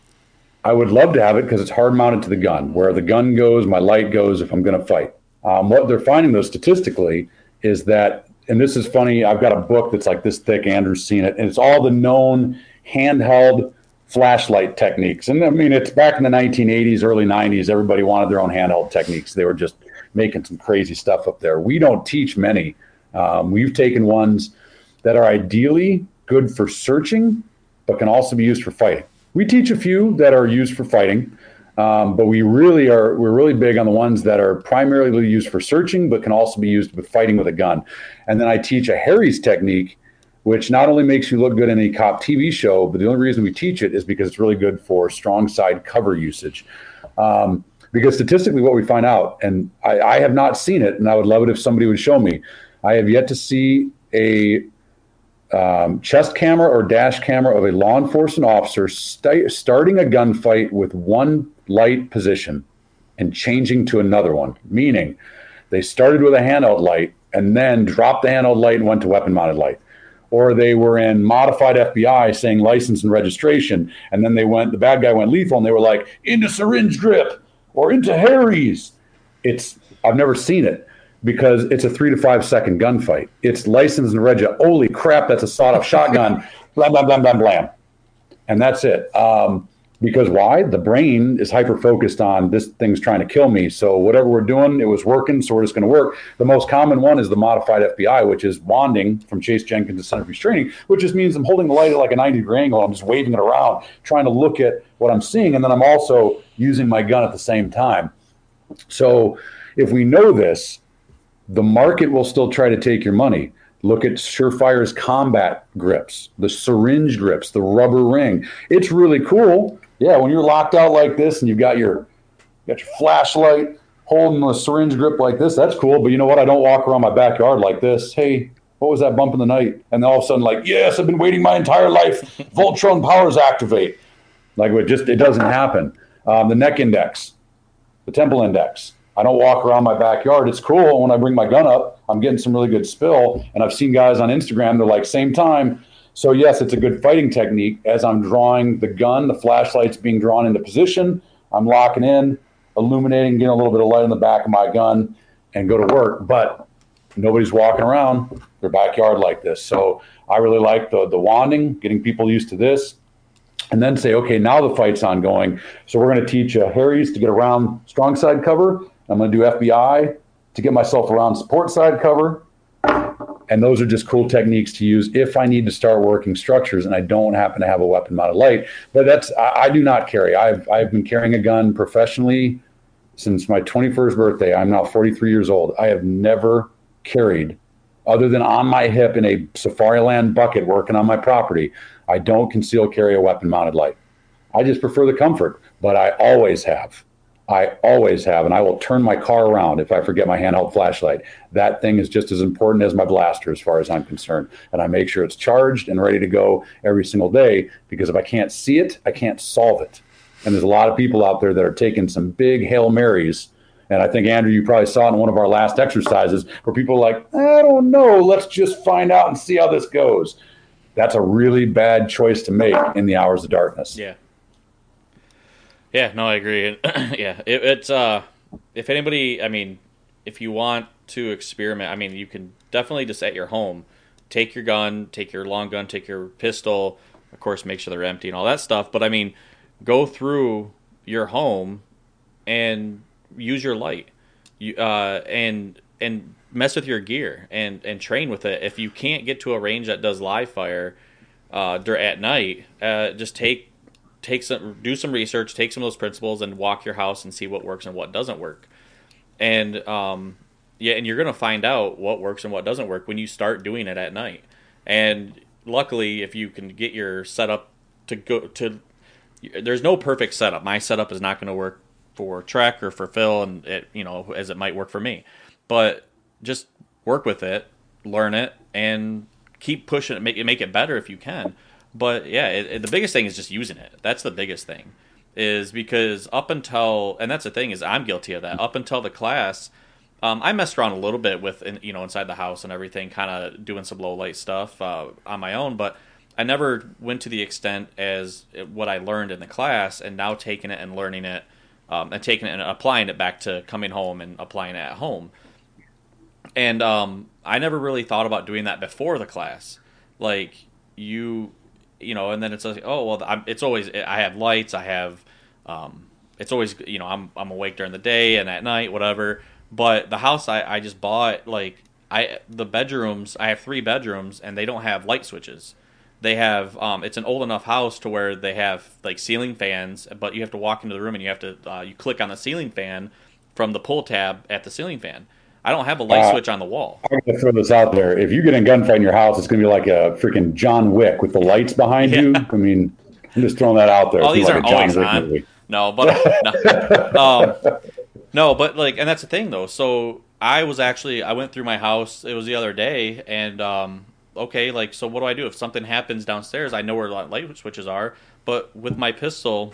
I would love to have it because it's hard mounted to the gun. Where the gun goes, my light goes if I'm going to fight. Um, what they're finding, though, statistically, is that, and this is funny, I've got a book that's like this thick, Andrew's seen it, and it's all the known handheld flashlight techniques. And I mean, it's back in the nineteen eighties, early nineties, everybody wanted their own handheld techniques. They were just making some crazy stuff up there. We don't teach many. Um, we've taken ones that are ideally good for searching, but can also be used for fighting. We teach a few that are used for fighting, um, but we really are, we're really big on the ones that are primarily used for searching, but can also be used with fighting with a gun. And then I teach a Harry's technique, which not only makes you look good in a cop T V show, but the only reason we teach it is because it's really good for strong side cover usage. Um, because statistically what we find out, and I, I have not seen it, and I would love it if somebody would show me, I have yet to see a Um, chest camera or dash camera of a law enforcement officer st- starting a gunfight with one light position and changing to another one, meaning they started with a handheld light and then dropped the handheld light and went to weapon-mounted light. Or they were in modified F B I saying license and registration, and then they went, the bad guy went lethal, and they were like, into syringe grip or into Harry's. It's, I've never seen it. Because it's a three to five second gunfight. It's license and reg. Holy crap, that's a sawed-off shotgun. Blam, blam, blam, blam, blam. And that's it. Um, because why? The brain is hyper-focused on this thing's trying to kill me. So whatever we're doing, it was working, so we're just going to work. The most common one is the modified F B I, which is wanding from Chase Jenkins to centrifuge training, which just means I'm holding the light at like a ninety degree angle. I'm just waving it around, trying to look at what I'm seeing. And then I'm also using my gun at the same time. So if we know this, the market will still try to take your money. Look at Surefire's combat grips, the syringe grips, the rubber ring. It's really cool. Yeah, when you're locked out like this and you've got your, got your flashlight holding a syringe grip like this, that's cool. But you know what? I don't walk around my backyard like this. Hey, what was that bump in the night? And then all of a sudden, like, yes, I've been waiting my entire life. Voltron powers activate. Like, it just, it doesn't happen. Um, the neck index, the temple index. I don't walk around my backyard. It's cool. When I bring my gun up, I'm getting some really good spill. And I've seen guys on Instagram, they're like, same time. So yes, it's a good fighting technique. As I'm drawing the gun, the flashlight's being drawn into position. I'm locking in, illuminating, getting a little bit of light in the back of my gun and go to work. But nobody's walking around their backyard like this. So I really like the, the wanding, getting people used to this. And then say, okay, now the fight's ongoing. So we're going to teach uh, Harry's to get around strong side cover. I'm going to do F B I to get myself around support side cover. And those are just cool techniques to use if I need to start working structures and I don't happen to have a weapon mounted light. But that's, I, I do not carry. I've, I've been carrying a gun professionally since my twenty-first birthday. I'm now forty-three years old. I have never carried, other than on my hip in a Safariland bucket working on my property. I don't conceal carry a weapon mounted light. I just prefer the comfort, but I always have. I always have, and I will turn my car around if I forget my handheld flashlight. That thing is just as important as my blaster as far as I'm concerned. And I make sure it's charged and ready to go every single day, because if I can't see it, I can't solve it. And there's a lot of people out there that are taking some big Hail Marys. And I think, Andrew, you probably saw it in one of our last exercises where people are like, I don't know, let's just find out and see how this goes. That's a really bad choice to make in the hours of darkness. Yeah. Yeah, no, I agree. yeah, it, it's uh, if anybody, I mean, if you want to experiment, I mean, you can definitely just at your home, take your gun, take your long gun, take your pistol, of course, make sure they're empty and all that stuff. But I mean, go through your home and use your light, you, uh, and and mess with your gear and, and train with it. If you can't get to a range that does live fire uh, at night, uh, just take take some do some research, take some of those principles, and walk your house and see what works and what doesn't work. And um, yeah, and you're gonna find out what works and what doesn't work when you start doing it at night. And luckily, if you can get your setup to go to, there's no perfect setup. My setup is not going to work for Trek or for Phil, and it, you know, as it might work for me. But just work with it, learn it, and keep pushing it. Make it make it better if you can. But yeah, it, it, the biggest thing is just using it. That's the biggest thing, is because up until, and that's the thing, is I'm guilty of that. Up until the class, um, I messed around a little bit with, you know, inside the house and everything, kind of doing some low light stuff uh, on my own. But I never went to the extent as what I learned in the class, and now taking it and learning it, um, and taking it and applying it back to coming home and applying it at home. And um, I never really thought about doing that before the class. Like, you, you know, and then it's like, oh, well, I'm, it's always, I have lights, I have, um, it's always, you know, I'm I'm awake during the day and at night, whatever. But the house I, I just bought, like, I the bedrooms, I have three bedrooms, and they don't have light switches. They have, um, it's an old enough house to where they have, like, ceiling fans, but you have to walk into the room and you have to, uh, you click on the ceiling fan from the pull tab at the ceiling fan. I don't have a light uh, switch on the wall. I'm going to throw this out there. If you get in a gunfight in your house, it's going to be like a freaking John Wick with the lights behind yeah. you. I mean, I'm just throwing that out there. Oh, these aren't like always on. Movie. No, but no. um, no, but like, and that's the thing though. So I was actually, I went through my house. It was the other day, and um, okay, like, so what do I do if something happens downstairs? I know where light switches are, but with my pistol,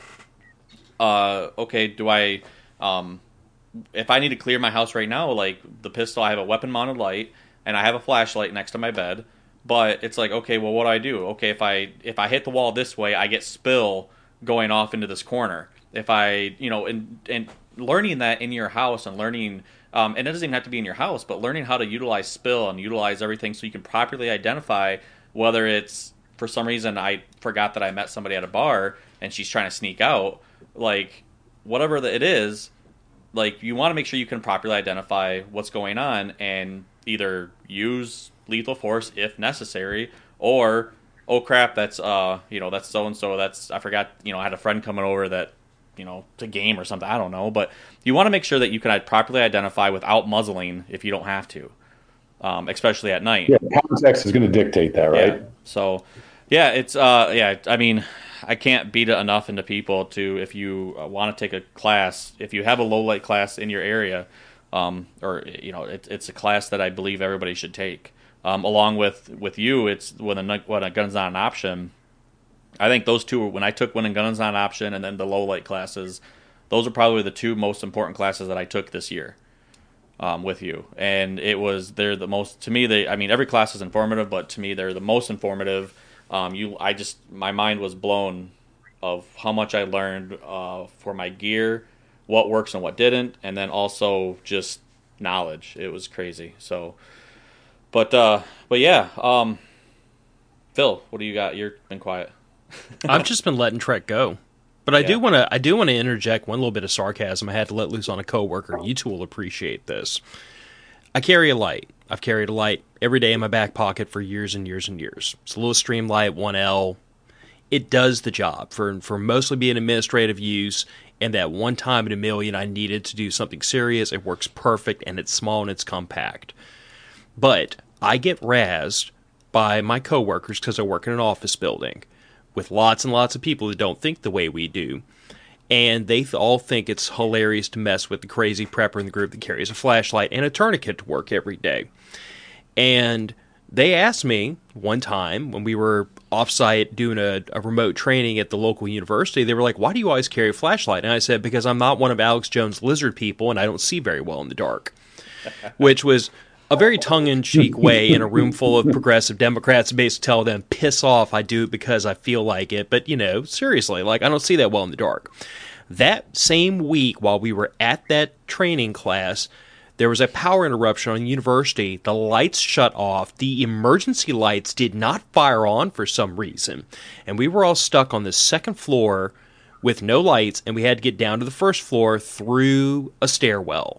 uh, okay, do I, um, if I need to clear my house right now, like the pistol, I have a weapon mounted light and I have a flashlight next to my bed, but it's like, okay, well, what do I do? Okay, if I if I hit the wall this way, I get spill going off into this corner. If I, you know, and and learning that in your house and learning, um, and it doesn't even have to be in your house, but learning how to utilize spill and utilize everything so you can properly identify whether it's, for some reason, I forgot that I met somebody at a bar and she's trying to sneak out, like, whatever it is, like, you want to make sure you can properly identify what's going on and either use lethal force if necessary, or, oh crap, that's, uh, you know, that's so-and-so, that's, I forgot, you know, I had a friend coming over that, you know, to game or something, I don't know, but you want to make sure that you can properly identify without muzzling if you don't have to, um, especially at night. Yeah, context is going to dictate that, right? Yeah. So, yeah, it's, uh, yeah, I mean, I can't beat it enough into people to, if you want to take a class, if you have a low light class in your area, um, or, you know, it, it's a class that I believe everybody should take. Um, along with, with you, it's when a, when a gun's not an option. I think those two, when I took when a gun's not an option and then the low light classes, those are probably the two most important classes that I took this year um, with you. And it was, they're the most, to me, they, I mean, every class is informative, but to me, they're the most informative. Um, you, I just, my mind was blown of how much I learned uh, for my gear, what works and what didn't, and then also just knowledge. It was crazy. So, but, uh, but yeah, um, Phil, what do you got? You've been quiet. I've just been letting Trek go, but I yeah. do want to. I do want to interject one little bit of sarcasm I had to let loose on a coworker. You two will appreciate this. I carry a light. I've carried a light every day in my back pocket for years and years and years. It's a little Streamlight one L. It does the job for for mostly being administrative use. And that one time in a million I needed to do something serious, it works perfect, and it's small and it's compact. But I get razzed by my coworkers because I work in an office building with lots and lots of people that don't think the way we do. And they th- all think it's hilarious to mess with the crazy prepper in the group that carries a flashlight and a tourniquet to work every day. And they asked me one time when we were off-site doing a, a remote training at the local university, they were like, why do you always carry a flashlight? And I said, because I'm not one of Alex Jones' lizard people and I don't see very well in the dark. Which was a very tongue-in-cheek way in a room full of progressive Democrats to basically tell them, piss off, I do it because I feel like it. But, you know, seriously, like, I don't see that well in the dark. That same week, while we were at that training class, There was a power interruption on university. The lights shut off. The emergency lights did not fire on for some reason. And we were all stuck on the second floor with no lights, and we had to get down to the first floor through a stairwell.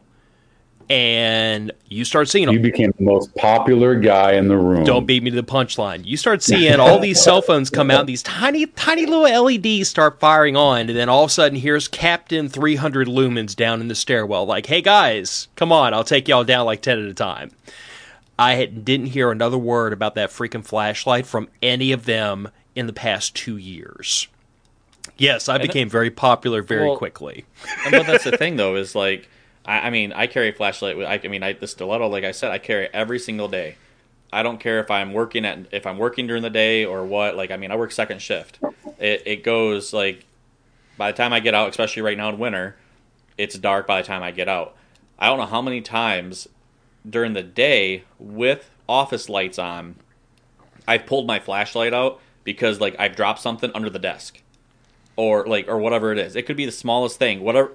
And you start seeing... You became the most popular guy in the room. Don't beat me to the punchline. You start seeing all these cell phones come out, and these tiny, tiny little L E Ds start firing on, and then all of a sudden, here's Captain three hundred Lumens down in the stairwell. Like, hey, guys, come on, I'll take y'all down like ten at a time. I had, didn't hear another word about that freaking flashlight from any of them in the past two years. Yes, I became very popular very well, quickly. And but that's the thing, though, is like... I mean, I carry a flashlight. With, I, I mean, I, the stiletto, like I said, I carry it every single day. I don't care if I'm working at if I'm working during the day or what. Like, I mean, I work second shift. It it goes like by the time I get out, especially right now in winter, it's dark by the time I get out. I don't know how many times during the day with office lights on, I've pulled my flashlight out because like I've dropped something under the desk, or like or whatever it is. It could be the smallest thing, whatever.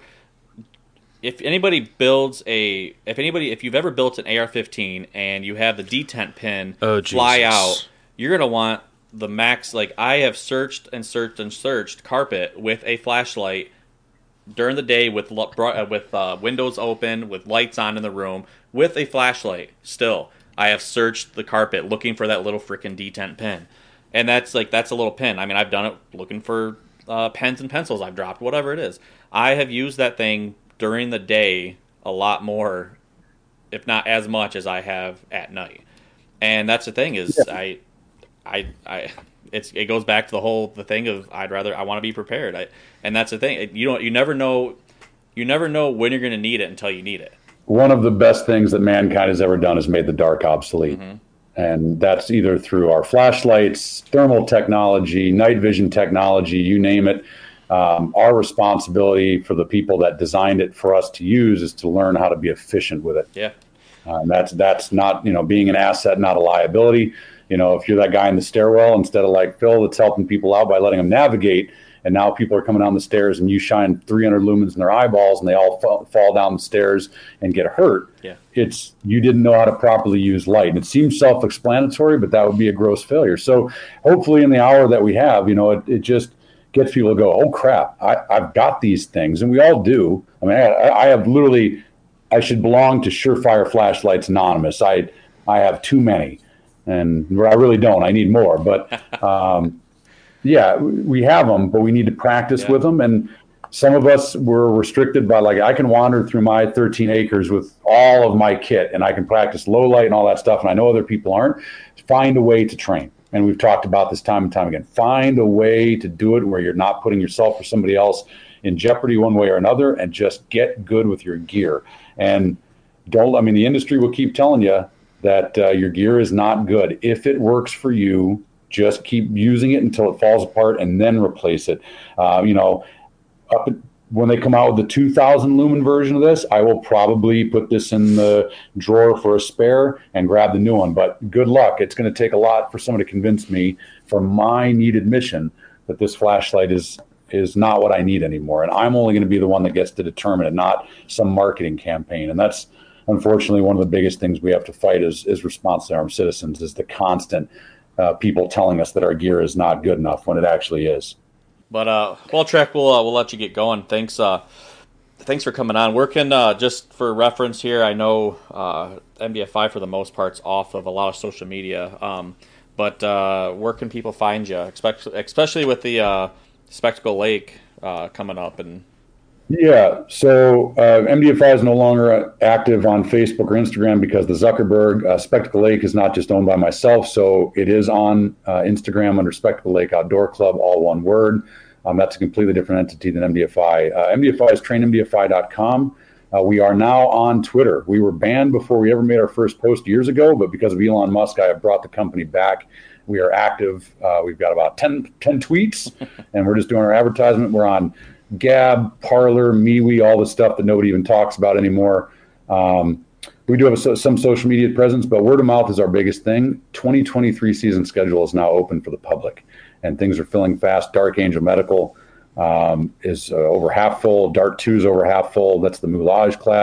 If anybody builds a, if anybody, if you've ever built an A R fifteen and you have the detent pin oh, fly Jesus. out, you're gonna want the max. Like I have searched and searched and searched carpet with a flashlight during the day with with uh, windows open, with lights on in the room, with a flashlight. Still, I have searched the carpet looking for that little freaking detent pin, and that's like that's a little pin. I mean, I've done it looking for uh, pens and pencils I've dropped, whatever it is. I have used that thing during the day a lot more, if not as much as I have at night. And that's the thing is yeah. I, I, I, it's, it goes back to the whole, the thing of I'd rather, I want to be prepared. I, and that's the thing. You don't, you never know, you never know when you're going to need it until you need it. One of the best things that mankind has ever done is made the dark obsolete. Mm-hmm. And that's either through our flashlights, thermal technology, night vision technology, you name it. Um, our responsibility for the people that designed it for us to use is to learn how to be efficient with it. Yeah. Uh, and that's, that's not, you know, being an asset, not a liability. You know, if you're that guy in the stairwell, instead of like Phil, that's helping people out by letting them navigate, and now people are coming down the stairs and you shine three hundred lumens in their eyeballs and they all fall, fall down the stairs and get hurt. Yeah. It's, you didn't know how to properly use light. And it seems self-explanatory, but that would be a gross failure. So hopefully in the hour that we have, you know, it, it just gets people to go, oh crap, I, I've got these things. And we all do. I mean, I, I have literally, I should belong to Surefire Flashlights Anonymous. I, I have too many, and I really don't. I need more. But um, yeah, we have them, but we need to practice yeah. with them. And some of us were restricted by, like, I can wander through my thirteen acres with all of my kit and I can practice low light and all that stuff. And I know other people aren't. Find a way to train. And we've talked about this time and time again. Find a way to do it where you're not putting yourself or somebody else in jeopardy one way or another, and just get good with your gear. And don't, I mean, the industry will keep telling you that uh, your gear is not good. If it works for you, just keep using it until it falls apart and then replace it. Uh, you know, up at, when they come out with the two thousand lumen version of this, I will probably put this in the drawer for a spare and grab the new one. But good luck. It's going to take a lot for someone to convince me, for my needed mission, that this flashlight is is not what I need anymore. And I'm only going to be the one that gets to determine it, not some marketing campaign. And that's unfortunately one of the biggest things we have to fight as, as responsible armed citizens, is the constant uh, people telling us that our gear is not good enough when it actually is. But uh, well, Trek, we'll uh, we'll let you get going. Thanks, uh, thanks for coming on. Where can uh, just for reference here, I know uh, M D F I for the most part's off of a lot of social media. Um, but uh, where can people find you, especially especially with the uh, Spectacle Lake uh, coming up? And yeah, so uh, M D F I is no longer active on Facebook or Instagram because the Zuckerberg uh, Spectacle Lake is not just owned by myself, so it is on uh, Instagram under Spectacle Lake Outdoor Club, all one word. Um, that's a completely different entity than M D F I. Uh, M D F I is train M D F I dot com. Uh, we are now on Twitter. We were banned before we ever made our first post years ago, but because of Elon Musk, I have brought the company back. We are active. Uh, we've got about ten, ten tweets, and we're just doing our advertisement. We're on Gab, Parler, MeWe, all the stuff that nobody even talks about anymore. Um, we do have a, some social media presence, but word of mouth is our biggest thing. twenty twenty-three season schedule is now open for the public, and things are filling fast. Dark Angel Medical um, is uh, over half full. Dart two is over half full. That's the Moulage class.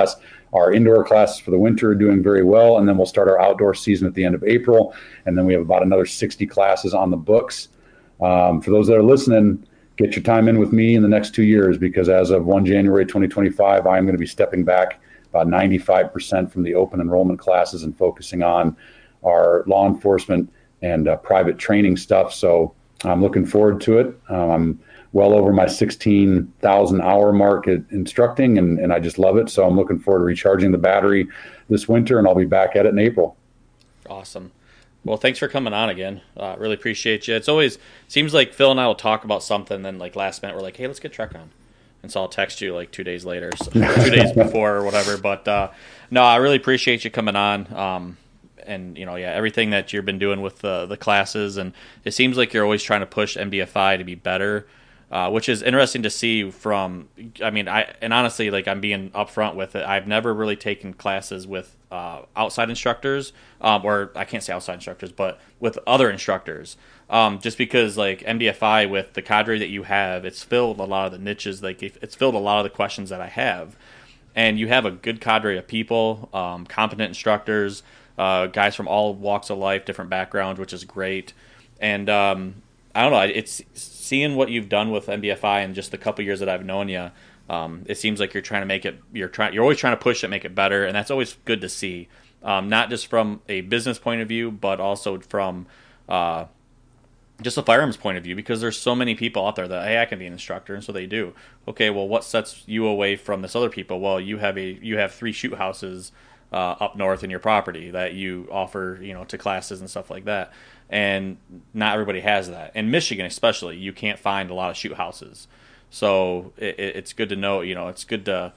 Our indoor classes for the winter are doing very well, and then we'll start our outdoor season at the end of April, and then we have about another sixty classes on the books. Um, for those that are listening, get your time in with me in the next two years, because as of January first, twenty twenty-five, I'm going to be stepping back about ninety-five percent from the open enrollment classes and focusing on our law enforcement and uh, private training stuff. So I'm looking forward to it. Um, I'm well over my sixteen thousand hour mark at instructing, and, and I just love it. So I'm looking forward to recharging the battery this winter, and I'll be back at it in April. Awesome. Well, thanks for coming on again. Uh, really appreciate you. It's always seems like Phil and I will talk about something, then like last minute we're like, hey, let's get Trek on. And so I'll text you like two days later, so, or two days before or whatever. But uh, no, I really appreciate you coming on. Um, and, you know, yeah, everything that you've been doing with the, the classes. And it seems like you're always trying to push M D F I to be better, uh, which is interesting to see from, I mean, I and honestly, like I'm being upfront with it. I've never really taken classes with uh, outside instructors, um, or I can't say outside instructors, but with other instructors. Um, just because like M D F I with the cadre that you have, it's filled a lot of the niches, like it's filled a lot of the questions that I have. And you have a good cadre of people, um, competent instructors, uh, guys from all walks of life, different backgrounds, which is great. And um, I don't know, it's seeing what you've done with M D F I in just the couple years that I've known you. Um, it seems like you're trying to make it, you're trying, you're always trying to push it, make it better, and that's always good to see. Um, not just from a business point of view, but also from uh, just a firearms point of view, because there's so many people out there that, hey, I can be an instructor, and so they do. Okay, well, what sets you away from this other people? Well, you have a you have three shoot houses uh, up north in your property that you offer, you know, to classes and stuff like that, and not everybody has that. In Michigan, especially, you can't find a lot of shoot houses, so it, it's good to know. You know, it's good to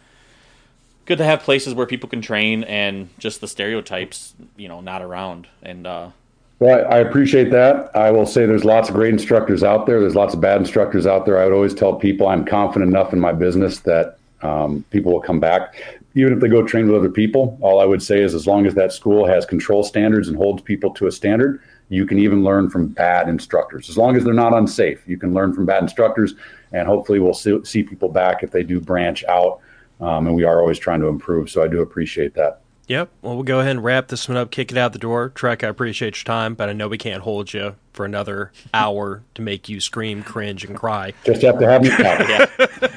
good to have places where people can train, and just the stereotypes, you know, not around. And uh, Well, I appreciate that. I will say there's lots of great instructors out there. There's lots of bad instructors out there. I would always tell people I'm confident enough in my business that um, people will come back. Even if they go train with other people, all I would say is as long as that school has control standards and holds people to a standard, you can even learn from bad instructors. As long as they're not unsafe, you can learn from bad instructors, and hopefully we'll see, see people back if they do branch out. Um, and we are always trying to improve. So I do appreciate that. Yep. Well, we'll go ahead and wrap this one up, kick it out the door. Trek, I appreciate your time, but I know we can't hold you for another hour to make you scream, cringe, and cry. Just have to have me out.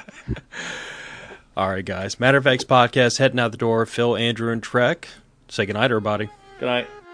All right, guys. Matter of Facts podcast heading out the door. Phil, Andrew, and Trek. Say goodnight, everybody. Good night.